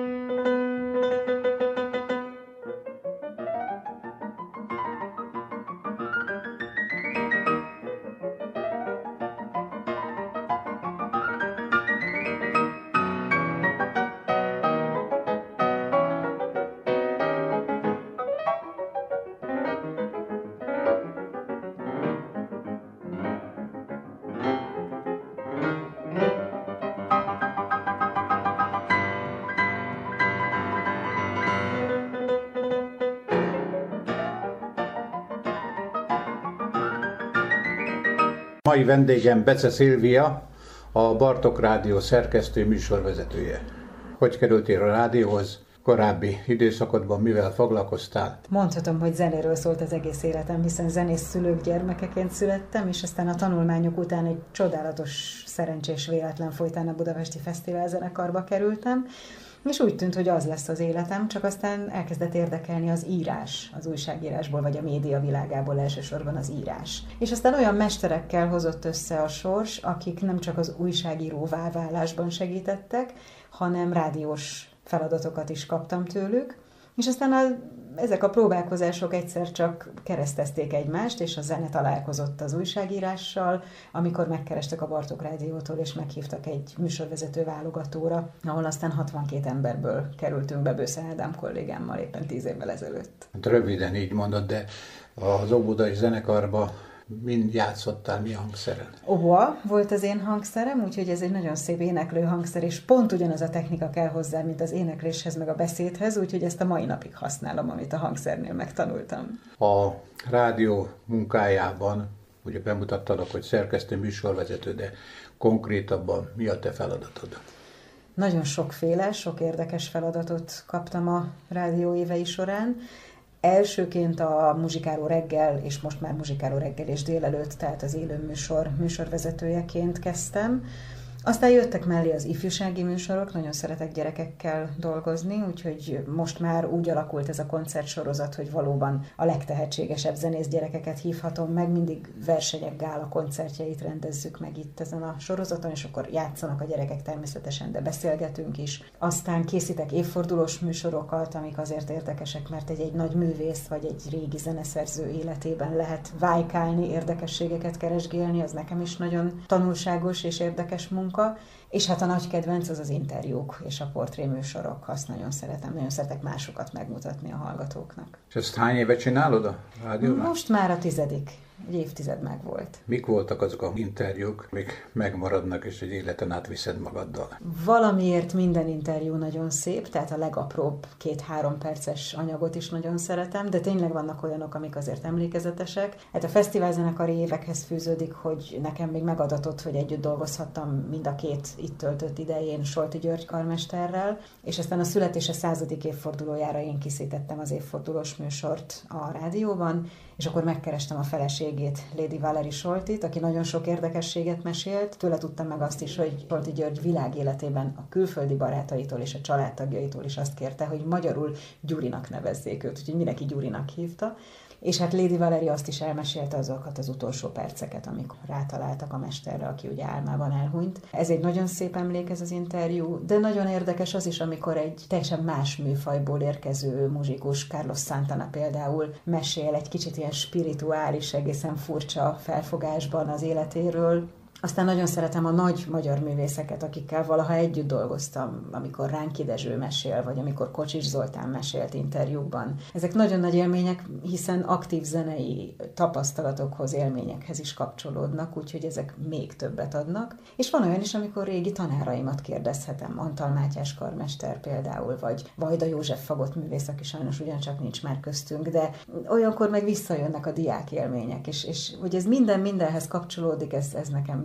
Mai vendégem Bece Szilvia, a Bartók Rádió szerkesztő műsorvezetője. Hogy kerültél a rádióhoz? Korábbi időszakodban mivel foglalkoztál? Mondhatom, hogy zenéről szólt az egész életem, hiszen zenész szülők gyermekeként születtem, és aztán a tanulmányok után egy csodálatos, szerencsés véletlen folytán a Budapesti Fesztivál zenekarba kerültem, és úgy tűnt, hogy az lesz az életem, csak aztán elkezdett érdekelni az írás, az újságírásból, vagy a média világából elsősorban az írás. És aztán olyan mesterekkel hozott össze a sors, akik nem csak az újságíróvá válásban segítettek, hanem rádiós feladatokat is kaptam tőlük, és aztán ezek a próbálkozások egyszer csak keresztezték egymást, és a zene találkozott az újságírással, amikor megkerestek a Bartók Rádiótól, és meghívtak egy műsorvezető válogatóra, ahol aztán 62 emberből kerültünk be Bősze Ádám kollégámmal éppen 10 évvel ezelőtt. Röviden így mondod, de az óbudai zenekarban mind játszottál, mi hangszeren? Oboa volt az én hangszerem, úgyhogy ez egy nagyon szép éneklő hangszer, és pont ugyanaz a technika kell hozzá, mint az énekléshez, meg a beszédhez, úgyhogy ezt a mai napig használom, amit a hangszernél megtanultam. A rádió munkájában, ugye bemutattad, hogy szerkesztő műsorvezető, de konkrétabban mi a te feladatod? Nagyon sokféle, sok érdekes feladatot kaptam a rádió évei során. Elsőként a Muzsikáló reggel, és most már Muzsikáló reggel és délelőtt, tehát az élő műsorvezetőjeként kezdtem. Aztán jöttek mellé az ifjúsági műsorok, nagyon szeretek gyerekekkel dolgozni, úgyhogy most már úgy alakult ez a koncertsorozat, hogy valóban a legtehetségesebb zenész gyerekeket hívhatom meg, mindig versenyek, gála koncertjeit rendezzük meg itt ezen a sorozaton, és akkor játszanak a gyerekek természetesen, de beszélgetünk is. Aztán készítek évfordulós műsorokat, amik azért érdekesek, mert egy nagy művész vagy egy régi zeneszerző életében lehet vájkálni, érdekességeket keresgélni, az nekem is nagyon tanulságos és érdekes munka. És hát a nagy kedvenc az interjúk és a portréműsorok, azt nagyon szeretek másokat megmutatni a hallgatóknak. És ezt hány éve csinálod a rádióban? Most már a 10. egy évtized meg volt. Mik voltak azok a interjúk, amik megmaradnak, és egy életen átviszed magaddal? Valamiért minden interjú nagyon szép, tehát a legapróbb 2-3 perces anyagot is nagyon szeretem, de tényleg vannak olyanok, amik azért emlékezetesek. Hát a fesztiválzenekari évekhez fűződik, hogy nekem még megadatott, hogy együtt dolgozhattam mind a 2 itt töltött idején Solti György karmesterrel, és aztán a születése 100. évfordulójára én készítettem az évfordulós műsort a rádióban, és akkor megkerestem a feleségét, Lady Valery Soltit, aki nagyon sok érdekességet mesélt. Tőle tudtam meg azt is, hogy Solti György világéletében a külföldi barátaitól és a családtagjaitól is azt kérte, hogy magyarul Gyurinak nevezzék őt, úgyhogy mindenki Gyurinak hívta. És hát Lady Valery azt is elmesélte azokat az utolsó perceket, amikor rátaláltak a mesterre, aki ugye álmában elhunyt. Ez egy nagyon szép emlék ez az interjú, de nagyon érdekes az is, amikor egy teljesen más műfajból érkező muzsikus, Carlos Santana például mesél egy kicsit ilyen spirituális, egészen furcsa felfogásban az életéről. Aztán nagyon szeretem a nagy magyar művészeket, akikkel valaha együtt dolgoztam, amikor Ránki Dezső mesél, vagy amikor Kocsis Zoltán mesélt interjúkban. Ezek nagyon nagy élmények, hiszen aktív zenei tapasztalatokhoz, élményekhez is kapcsolódnak, úgyhogy ezek még többet adnak. És van olyan is, amikor régi tanáraimat kérdezhetem, Antal Mátyás karmester például, vagy Vajda József fagott művész, aki sajnos ugyancsak nincs már köztünk, de olyankor meg visszajönnek a diák élmények, és hogy ez mindenhez kapcsolódik, ez nekem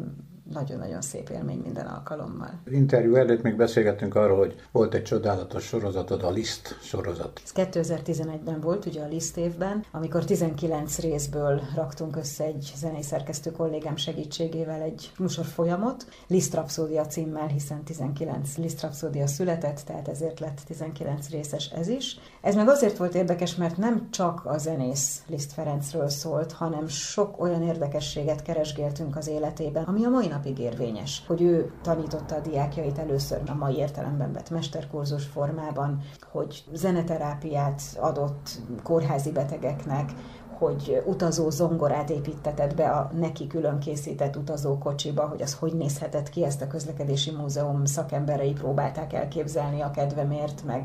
nagyon-nagyon szép élmény minden alkalommal. Interjú előtt még beszélgettünk arról, hogy volt egy csodálatos sorozatod, a Liszt sorozat. Ez 2011-ben volt, ugye a Liszt évben, amikor 19 részből raktunk össze egy zenészerkesztő kollégám segítségével egy műsorfolyamot, Liszt Rapszódia címmel, hiszen 19 Liszt Rapszódia született, tehát ezért lett 19 részes ez is. Ez meg azért volt érdekes, mert nem csak a zenész Liszt Ferencről szólt, hanem sok olyan érdekességet keresgéltünk az életében, ami a mai napig érvényes, hogy ő tanította a diákjait először a mai értelemben vett mesterkurzus formában, hogy zeneterápiát adott kórházi betegeknek, hogy utazó zongorát építetett be a neki külön készített utazókocsiba, hogy az hogy nézhetett ki, ezt a közlekedési múzeum szakemberei próbálták elképzelni a kedvemért, meg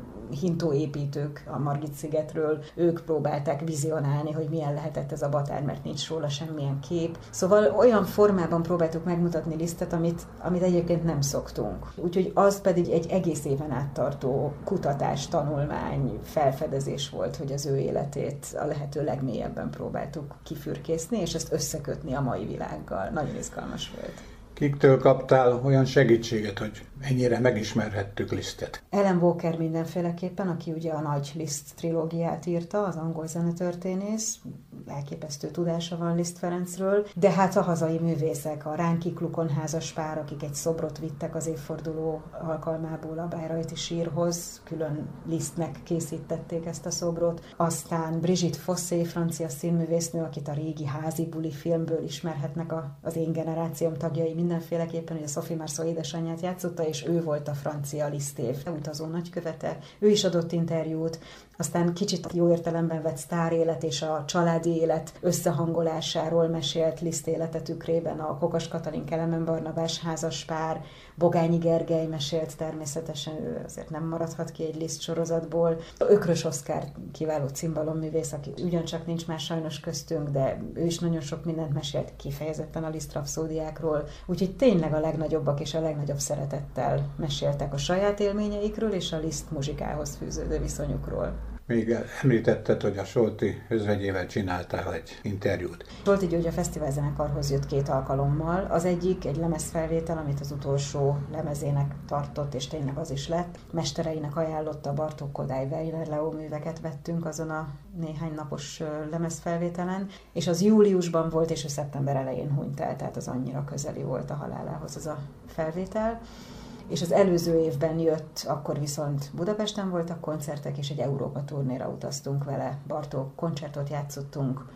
hintóépítők a Margit-szigetről, ők próbálták vizionálni, hogy milyen lehetett ez a Batár, mert nincs róla semmilyen kép. Szóval olyan formában próbáltuk megmutatni Lisztet, amit egyébként nem szoktunk. Úgyhogy az pedig egy egész éven át tartó kutatás, tanulmány, felfedezés volt, hogy az ő életét a lehető legmélyebben próbáltuk kifürkészni, és ezt összekötni a mai világgal. Nagyon izgalmas volt. Kiktől kaptál olyan segítséget, hogy ennyire megismerhettük Lisztet? Ellen Walker mindenféleképpen, aki ugye a nagy Liszt trilógiát írta, az angol zenetörténész, elképesztő tudása van Liszt Ferencről, de hát a hazai művészek, a Ránki Klukon házas pár, akik egy szobrot vittek az évforduló alkalmából a Bayreuthi sírhoz, külön Lisztnek készítették ezt a szobrot, aztán Brigitte Fossé, francia színművésznő, akit a régi Házi buli filmből ismerhetnek az én generációm tagjai mindenféleképpen, hogy a Sophie Marceau édesanyját játszotta, és ő volt a francia Liszt év utazó nagykövete. Ő is adott interjút, aztán kicsit jó értelemben vett sztárélet és a családi élet összehangolásáról mesélt Liszt élete tükrében a Kokas Katalin Kelemen Barnabás házaspár, Bogányi Gergely mesélt természetesen, ő azért nem maradhat ki egy Liszt sorozatból. Ökrös Oszkár kiváló cimbalomművész, aki ugyancsak nincs már sajnos köztünk, de ő is nagyon sok mindent mesélt kifejezetten a Liszt rapszódiákról, úgyhogy tényleg a legnagyobbak és a legnagyobb szeretettel meséltek a saját élményeikről és a Liszt muzsikához fűződő viszonyukról. Még említetted, hogy a Solti özvegyével csináltál egy interjút. Solti György a fesztiválzenekarhoz jött 2 alkalommal. Az egyik egy lemezfelvétel, amit az utolsó lemezének tartott, és tényleg az is lett. Mestereinek ajánlotta, Bartók Kodály Weiner Leó műveket vettünk azon a néhány napos lemezfelvételen, és az júliusban volt, és ő szeptember elején hunyt el, tehát az annyira közeli volt a halálához az a felvétel. És az előző évben jött, akkor viszont Budapesten voltak koncertek, és egy Európa turnéra utaztunk vele. Bartók koncertot játszottunk,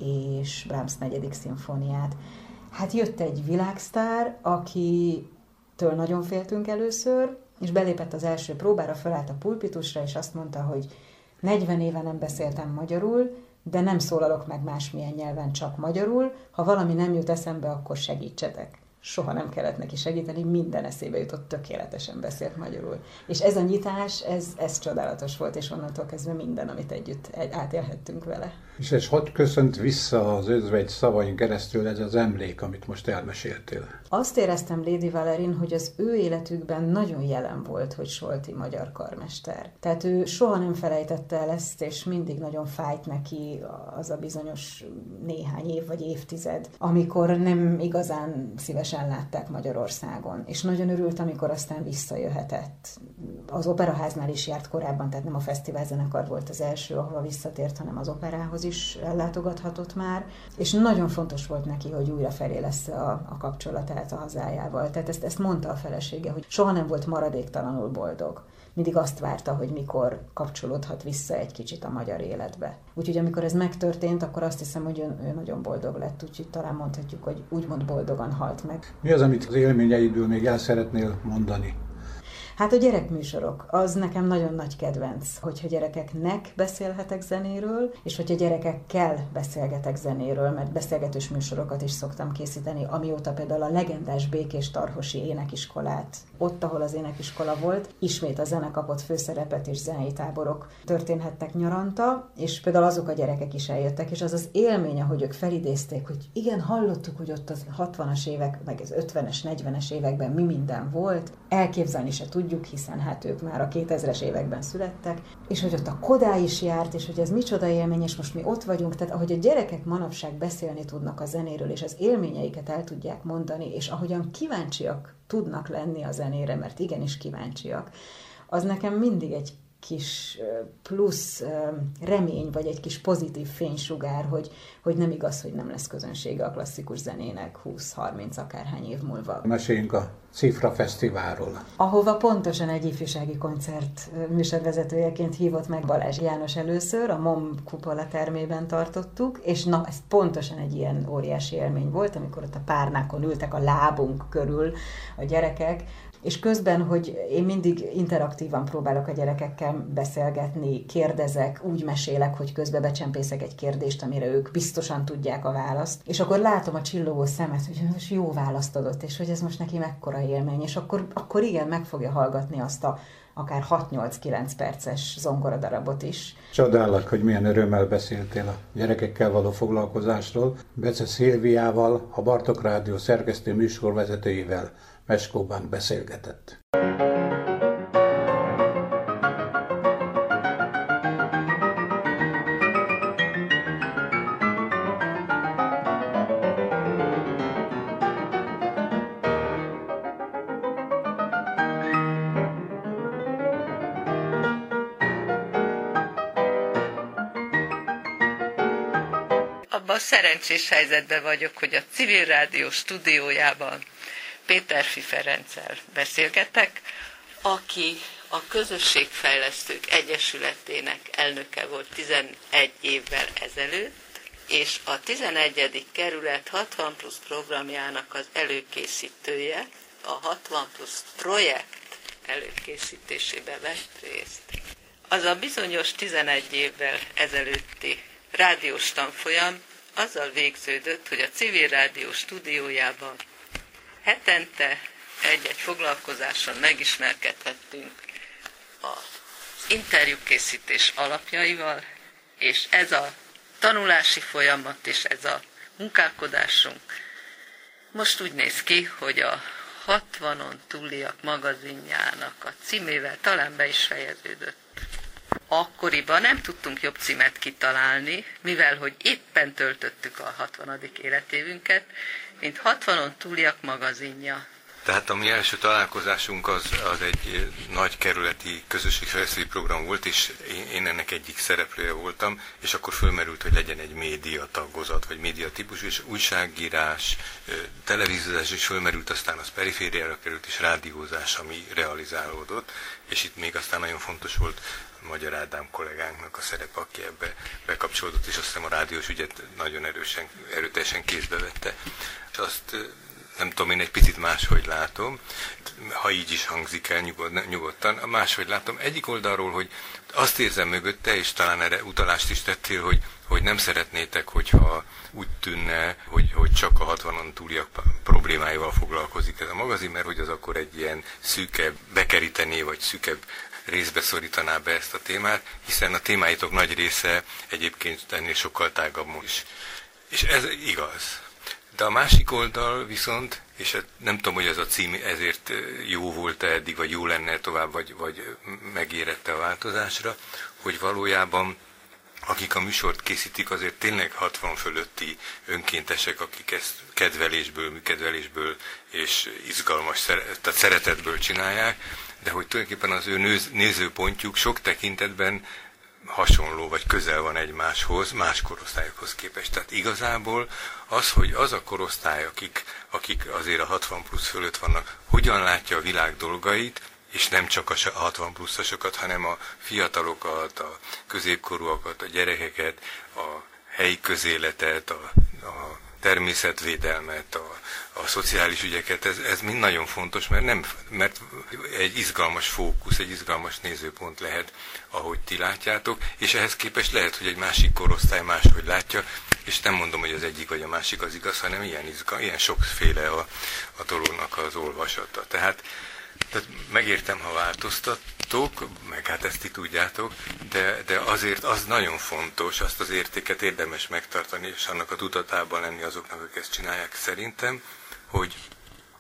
és Brahms 4. szimfóniát. Hát jött egy világsztár, akitől nagyon féltünk először, és belépett az első próbára, felállt a pulpitusra, és azt mondta, hogy 40 éve nem beszéltem magyarul, de nem szólalok meg másmilyen nyelven, csak magyarul. Ha valami nem jut eszembe, akkor segítsetek. Soha nem kellett neki segíteni, minden eszébe jutott, tökéletesen beszélt magyarul. És ez a nyitás, ez csodálatos volt, és onnantól kezdve minden, amit együtt átélhettünk vele. És ez hogy köszönt vissza az özvegy szavain keresztül ez az emlék, amit most elmeséltél? Azt éreztem Lady Valerin, hogy az ő életükben nagyon jelen volt, hogy Solti magyar karmester. Tehát ő soha nem felejtette el ezt, és mindig nagyon fájt neki az a bizonyos néhány év vagy évtized, amikor nem igazán szívesen látták Magyarországon. És nagyon örült, amikor aztán visszajöhetett. Az Operaháznál is járt korábban, tehát nem a fesztiválzenekar volt az első, ahova visszatért, hanem az operához is ellátogathatott már, és nagyon fontos volt neki, hogy újra felélessze a kapcsolatát a hazájával. Tehát ezt mondta a felesége, hogy soha nem volt maradéktalanul boldog. Mindig azt várta, hogy mikor kapcsolódhat vissza egy kicsit a magyar életbe. Úgyhogy amikor ez megtörtént, akkor azt hiszem, hogy ő nagyon boldog lett, úgyhogy talán mondhatjuk, hogy úgymond boldogan halt meg. Mi az, amit az élményeidből még el szeretnél mondani? Hát a gyerekműsorok, az nekem nagyon nagy kedvenc, hogyha gyerekeknek beszélhetek zenéről, és hogyha gyerekekkel beszélgetek zenéről, mert beszélgetős műsorokat is szoktam készíteni, amióta például a legendás Békés Tarhosi énekiskolát, ott, ahol az énekiskola volt, ismét a zene kapott főszerepet, és zenei táborok történhettek nyaranta, és például azok a gyerekek is eljöttek, és az az élmény, ahogy ők felidézték, hogy igen, hallottuk, hogy ott az 60-as évek, meg az 50-es, 40-es években mi minden volt, elképzelni se tudjuk, tudjuk, hiszen hát ők már a 2000-es években születtek, és hogy ott a Kodály is járt, és hogy ez micsoda élmény, és most mi ott vagyunk, tehát ahogy a gyerekek manapság beszélni tudnak a zenéről, és az élményeiket el tudják mondani, és ahogyan kíváncsiak tudnak lenni a zenére, mert igenis kíváncsiak, az nekem mindig egy kis plusz remény, vagy egy kis pozitív fénysugár, hogy nem igaz, hogy nem lesz közönsége a klasszikus zenének 20-30 akárhány év múlva. Meséljünk a Cifra Fesztiválról. Ahova pontosan egy ifjúsági koncert műsorvezetőjeként hívott meg Balázs János először, a MOM kupola termében tartottuk, és na, ez pontosan egy ilyen óriási élmény volt, amikor ott a párnákon ültek a lábunk körül a gyerekek, és közben, hogy én mindig interaktívan próbálok a gyerekekkel beszélgetni, kérdezek, úgy mesélek, hogy közben becsempészek egy kérdést, amire ők biztosan tudják a választ, és akkor látom a csillogó szemet, hogy most jó választ adott, és hogy ez most neki mekkora élmény, és akkor igen, meg fogja hallgatni azt a akár 6-8-9 perces zongoradarabot is. Csodállak, hogy milyen örömmel beszéltél a gyerekekkel való foglalkozásról. Bece Szilviával, a Bartók Rádió szerkesztő műsorvezetőjével Meskóban beszélgetett. Abban a szerencsés helyzetben vagyok, hogy a Civil Rádió stúdiójában Péterfi Ferenccel beszélgetek, aki a Közösségfejlesztők Egyesületének elnöke volt 11 évvel ezelőtt, és a 11. kerület 60 plusz programjának az előkészítője, a 60 plusz projekt előkészítésében vett részt. Az a bizonyos 11 évvel ezelőtti rádiós tanfolyam azzal végződött, hogy a Civil Rádió stúdiójában hetente egy-egy foglalkozáson megismerkedhettünk az interjúkészítés alapjaival, és ez a tanulási folyamat és ez a munkálkodásunk most úgy néz ki, hogy a 60-on túliak magazinjának a címével talán be is fejeződött. Akkoriban nem tudtunk jobb címet kitalálni, mivel hogy éppen töltöttük a 60. életévünket, mint 60-on túliak magazinja. Tehát a mi első találkozásunk az egy nagy kerületi közösségfejlesztői program volt, és én ennek egyik szereplője voltam, és akkor fölmerült, hogy legyen egy média tagozat, vagy média típusú, és újságírás, televíziózás is fölmerült, aztán az perifériára került, és rádiózás, ami realizálódott, és itt még aztán nagyon fontos volt Magyar Ádám kollégánknak a szerepe, aki ebbe bekapcsolódott, és azt hiszem a rádiós ügyet nagyon erőteljesen kézbe vette. És azt nem tudom, én egy picit máshogy látom, ha így is hangzik el nyugodtan, máshogy látom. Egyik oldalról, hogy azt érzem mögötte, és talán erre utalást is tettél, hogy nem szeretnétek, hogyha úgy tűnne, hogy csak a 60-on túliak problémáival foglalkozik ez a magazin, mert hogy az akkor egy ilyen szűkebb bekerítené, vagy szűkebb részbe szorítaná be ezt a témát, hiszen a témáitok nagy része egyébként ennél sokkal tágabb is. És ez igaz. De a másik oldal viszont, és nem tudom, hogy ez a cím ezért jó volt-e eddig, vagy jó lenne tovább, vagy megérette a változásra, hogy valójában akik a műsort készítik, azért tényleg 60 fölötti önkéntesek, akik ezt műkedvelésből és izgalmas, tehát szeretetből csinálják, de hogy tulajdonképpen az ő nézőpontjuk sok tekintetben hasonló, vagy közel van egymáshoz, más korosztályokhoz képest. Tehát igazából az, hogy az a korosztály, akik azért a 60 plusz fölött vannak, hogyan látja a világ dolgait, és nem csak a 60 pluszosokat, hanem a fiatalokat, a középkorúakat, a gyerekeket, a helyi közéletet, a természetvédelmet, a szociális ügyeket, ez mind nagyon fontos, mert egy izgalmas fókusz, egy izgalmas nézőpont lehet, ahogy ti látjátok, és ehhez képest lehet, hogy egy másik korosztály máshogy látja, és nem mondom, hogy az egyik vagy a másik az igaz, hanem ilyen sokféle a dolognak az olvasata. Tehát megértem, ha változtattok, meg hát ezt ti tudjátok, de azért az nagyon fontos, azt az értéket érdemes megtartani, és annak a tudatában lenni azoknak, akik ezt csinálják szerintem, hogy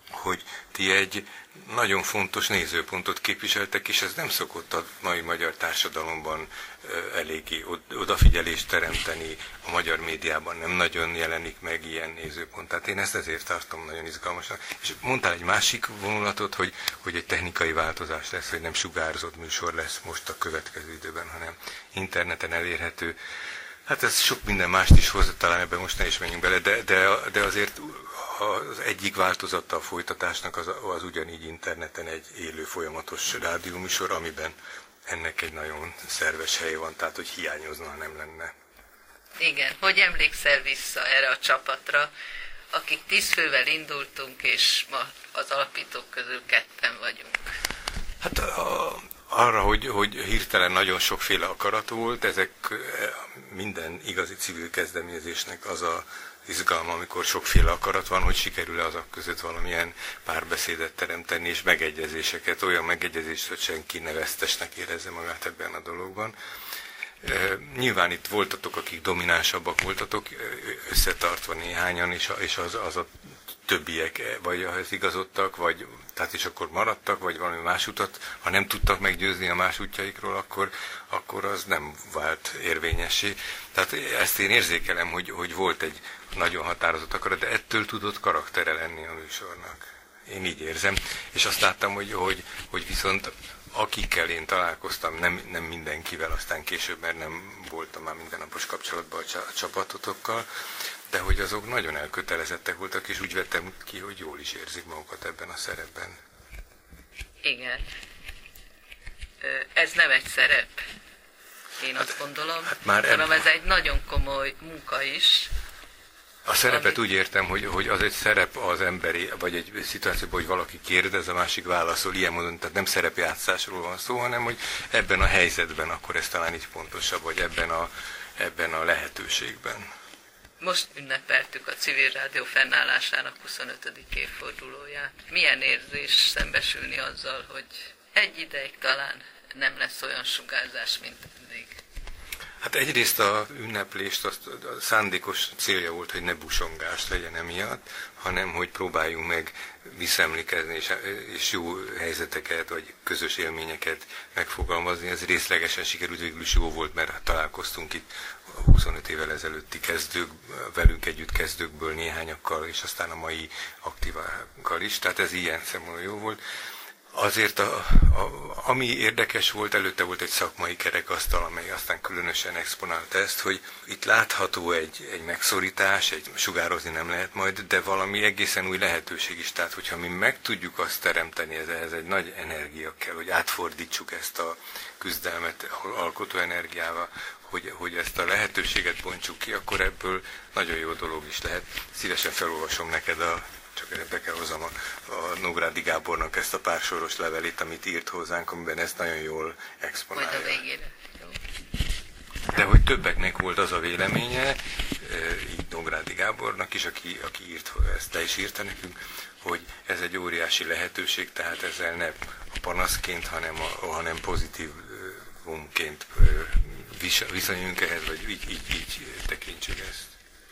hogy ti egy nagyon fontos nézőpontot képviseltek, és ez nem szokott a mai magyar társadalomban eléggé odafigyelést teremteni, a magyar médiában nem nagyon jelenik meg ilyen nézőpont. Tehát én ezt ezért tartom nagyon izgalmasnak. És mondtál egy másik vonulatot, hogy egy technikai változás lesz, hogy nem sugárzott műsor lesz most a következő időben, hanem interneten elérhető. Hát ez sok minden mást is hozzá, talán ebben most ne is menjünk bele, de azért az egyik változata a folytatásnak az ugyanígy interneten egy élő folyamatos rádióműsor, amiben ennek egy nagyon szerves helye van, tehát hogy hiányozna, ha nem lenne. Igen, hogy emlékszel vissza erre a csapatra, akik 10 fővel indultunk, és ma az alapítók közül 2 vagyunk? Hát arra, hogy hirtelen nagyon sokféle akarat volt, ezek minden igazi civil kezdeményezésnek az a izgalma, amikor sokféle akarat van, hogy sikerül-e azok között valamilyen párbeszédet teremteni, és megegyezéseket, olyan megegyezést, hogy senki ne vesztesnek érezze magát ebben a dologban. Nyilván itt voltatok, akik dominánsabbak voltatok, összetartva néhányan, és az a többiek vagy ahhoz igazodtak, vagy tehát is akkor maradtak, vagy valami más utat, ha nem tudtak meggyőzni a más útjaikról, akkor az nem vált érvényessé. Tehát ezt én érzékelem, hogy volt egy nagyon határozott akarat, de ettől tudott karaktere lenni a műsornak. Én így érzem. És azt láttam, hogy viszont akikkel én találkoztam, nem mindenkivel, aztán később, mert nem voltam már mindennapos kapcsolatban a csapatotokkal, de hogy azok nagyon elkötelezettek voltak, és úgy vettem ki, hogy jól is érzik magukat ebben a szerepben. Igen. Ez nem egy szerep, én azt gondolom, hanem ez egy nagyon komoly munka is. A szerepet úgy értem, hogy az egy szerep az emberi, vagy egy szituációban, hogy valaki kérdez, a másik válaszol, ilyen módon, tehát nem szerepjátszásról van szó, hanem hogy ebben a helyzetben, akkor ez talán így pontosabb, vagy ebben a lehetőségben. Most ünnepeltük a civil rádió fennállásának 25. évfordulóját. Milyen érzés szembesülni azzal, hogy egy ideig talán nem lesz olyan sugárzás, mint eddig? Hát egyrészt a ünneplést a szándékos célja volt, hogy ne busongást legyen emiatt, hanem hogy próbáljunk meg visszaemlékezni és jó helyzeteket, vagy közös élményeket megfogalmazni. Ez részlegesen sikerült, végül is jó volt, mert találkoztunk itt 25 évvel ezelőtti velünk együtt kezdőkből néhányakkal, és aztán a mai aktívákkal is, tehát ez ilyen szempontból jó volt. Azért ami érdekes volt, előtte volt egy szakmai kerekasztal, amely aztán különösen exponálta ezt, hogy itt látható egy megszorítás, egy sugározni nem lehet majd, de valami egészen új lehetőség is. Tehát, hogyha mi meg tudjuk azt teremteni, ehhez egy nagy energia kell, hogy átfordítsuk ezt a küzdelmet alkotó energiával, hogy ezt a lehetőséget bontsuk ki, akkor ebből nagyon jó dolog is lehet. Szívesen felolvasom neked csak be kell hozzam a Nógrádi Gábornak ezt a pársoros levelét, amit írt hozzánk, amiben ezt nagyon jól exponálja. Majd a végére. Jó. De hogy többeknek volt az a véleménye, így Nógrádi Gábornak is, aki írt, ezt le is írta nekünk, hogy ez egy óriási lehetőség, tehát ezzel ne panaszként, hanem pozitívumként viszonyuljunk ehhez, vagy így tekintsük ezt.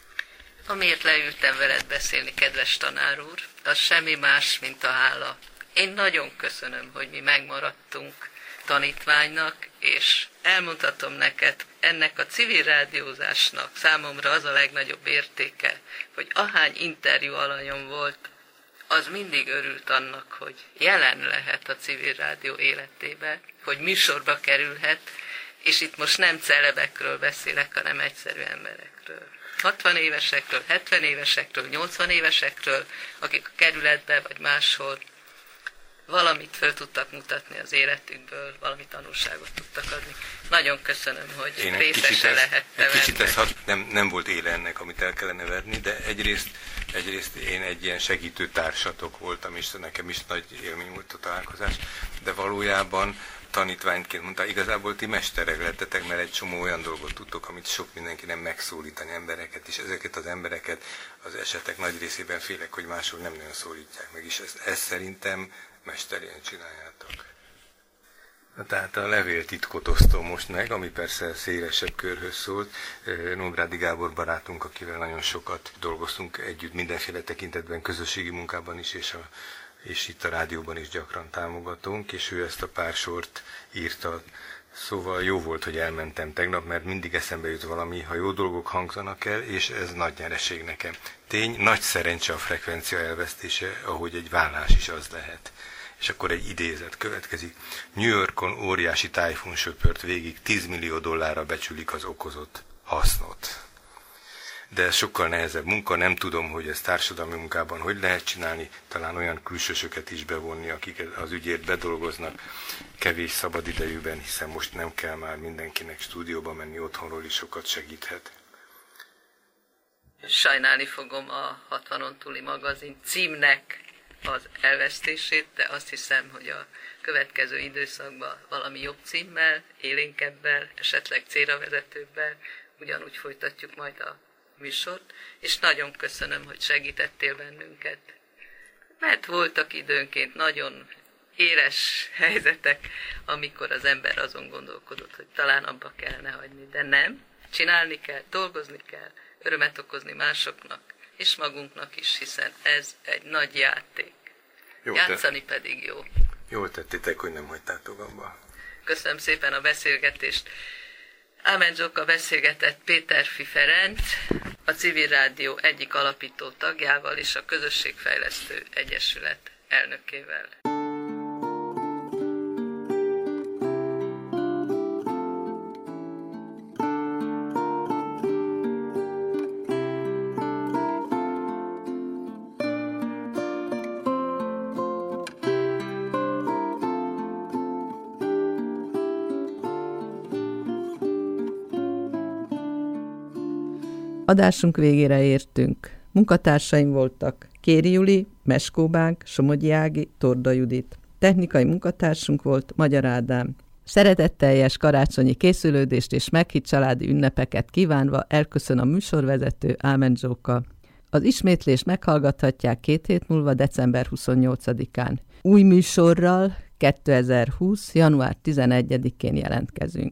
Amiért leültem veled beszélni, kedves tanár úr, az semmi más, mint a hála. Én nagyon köszönöm, hogy mi megmaradtunk tanítványnak, és elmondhatom neked, ennek a civil rádiózásnak számomra az a legnagyobb értéke, hogy ahány interjú alanyom volt, az mindig örült annak, hogy jelen lehet a civil rádió életébe, hogy műsorba kerülhet, és itt most nem celebekről beszélek, hanem egyszerű emberekről. 60 évesekről, 70 évesekről, 80 évesekről, akik a kerületben vagy máshol valamit föl tudtak mutatni az életükből, valami tanulságot tudtak adni. Nagyon köszönöm, hogy részese lehettem. Egy kicsit ez nem volt éle ennek, amit el kellene verni, de egyrészt én egy ilyen segítő társatok voltam, és nekem is nagy élmény volt a találkozás, de valójában tanítványként mondta, igazából ti mesterek lettetek, mert egy csomó olyan dolgot tudtok, amit sok mindenki nem megszólítani embereket, és ezeket az embereket az esetek nagy részében félek, hogy máshol nem nagyon szólítják meg, és ezt szerintem mesterien csináljátok. Tehát a levéltitkot osztom most meg, ami persze szélesebb körhöz szólt. Nógrádi Gábor barátunk, akivel nagyon sokat dolgoztunk együtt, mindenféle tekintetben, közösségi munkában is, és itt a rádióban is gyakran támogatunk, és ő ezt a pár sort írta. Szóval jó volt, hogy elmentem tegnap, mert mindig eszembe jut valami, ha jó dolgok hangzanak el, és ez nagy nyereség nekem. Tény, nagy szerencse a frekvencia elvesztése, ahogy egy vállás is az lehet. És akkor egy idézet következik. New Yorkon óriási tájfun söpört végig, $10 millió becsülik az okozott hasznot. De ez sokkal nehezebb munka, nem tudom, hogy ez társadalmi munkában hogy lehet csinálni, talán olyan külsősöket is bevonni, akik az ügyért bedolgoznak kevés szabadidejűben, hiszen most nem kell már mindenkinek stúdióba menni, otthonról is sokat segíthet. Sajnálni fogom a 60-on túli magazin címnek az elvesztését, de azt hiszem, hogy a következő időszakban valami jobb címmel, élénkebbel, esetleg célra vezetőbbel ugyanúgy folytatjuk majd a műsort, és nagyon köszönöm, hogy segítettél bennünket. Mert voltak időnként nagyon éles helyzetek, amikor az ember azon gondolkodott, hogy talán abba kellene hagyni, de nem. Csinálni kell, dolgozni kell, örömet okozni másoknak, és magunknak is, hiszen ez egy nagy játék. Játszani pedig jó. Jól tettétek, hogy nem hagytátok abba. Köszönöm szépen a beszélgetést. Ámen Zsóka beszélgetett Péterfi Ferenc, a Civil Rádió egyik alapító tagjával és a Közösségfejlesztő Egyesület elnökével. Adásunk végére értünk. Munkatársaim voltak Kéri Juli, Meskó Bánk, Somogyi Ági, Torda Judit. Technikai munkatársunk volt Magyar Ádám. Szeretetteljes karácsonyi készülődést és meghitt családi ünnepeket kívánva elköszön a műsorvezető Ámen Zsóka. Az ismétlést meghallgathatják 2 hét múlva, december 28-án. Új műsorral 2020. január 11-én jelentkezünk.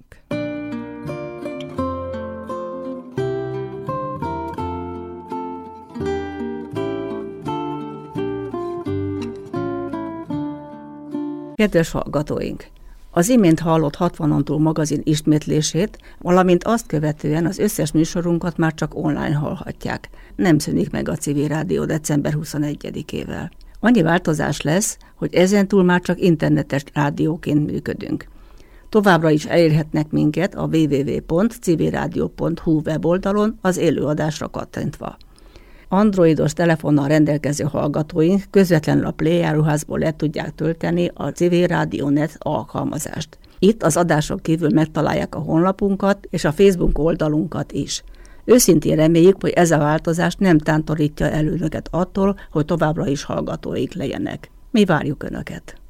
Kedves hallgatóink! Az imént hallott 60-on túl magazin ismétlését, valamint azt követően az összes műsorunkat már csak online hallhatják. Nem szűnik meg a Civil Rádió december 21-ével. Annyi változás lesz, hogy ezentúl már csak internetes rádióként működünk. Továbbra is elérhetnek minket a www.civilradio.hu weboldalon az élőadásra kattintva. Androidos telefonnal rendelkező hallgatóink közvetlenül a Play áruházból le tudják tölteni a Civil Rádió Net alkalmazást. Itt az adások kívül megtalálják a honlapunkat és a Facebook oldalunkat is. Őszintén reméljük, hogy ez a változás nem tántorítja el önöket attól, hogy továbbra is hallgatóik legyenek. Mi várjuk Önöket!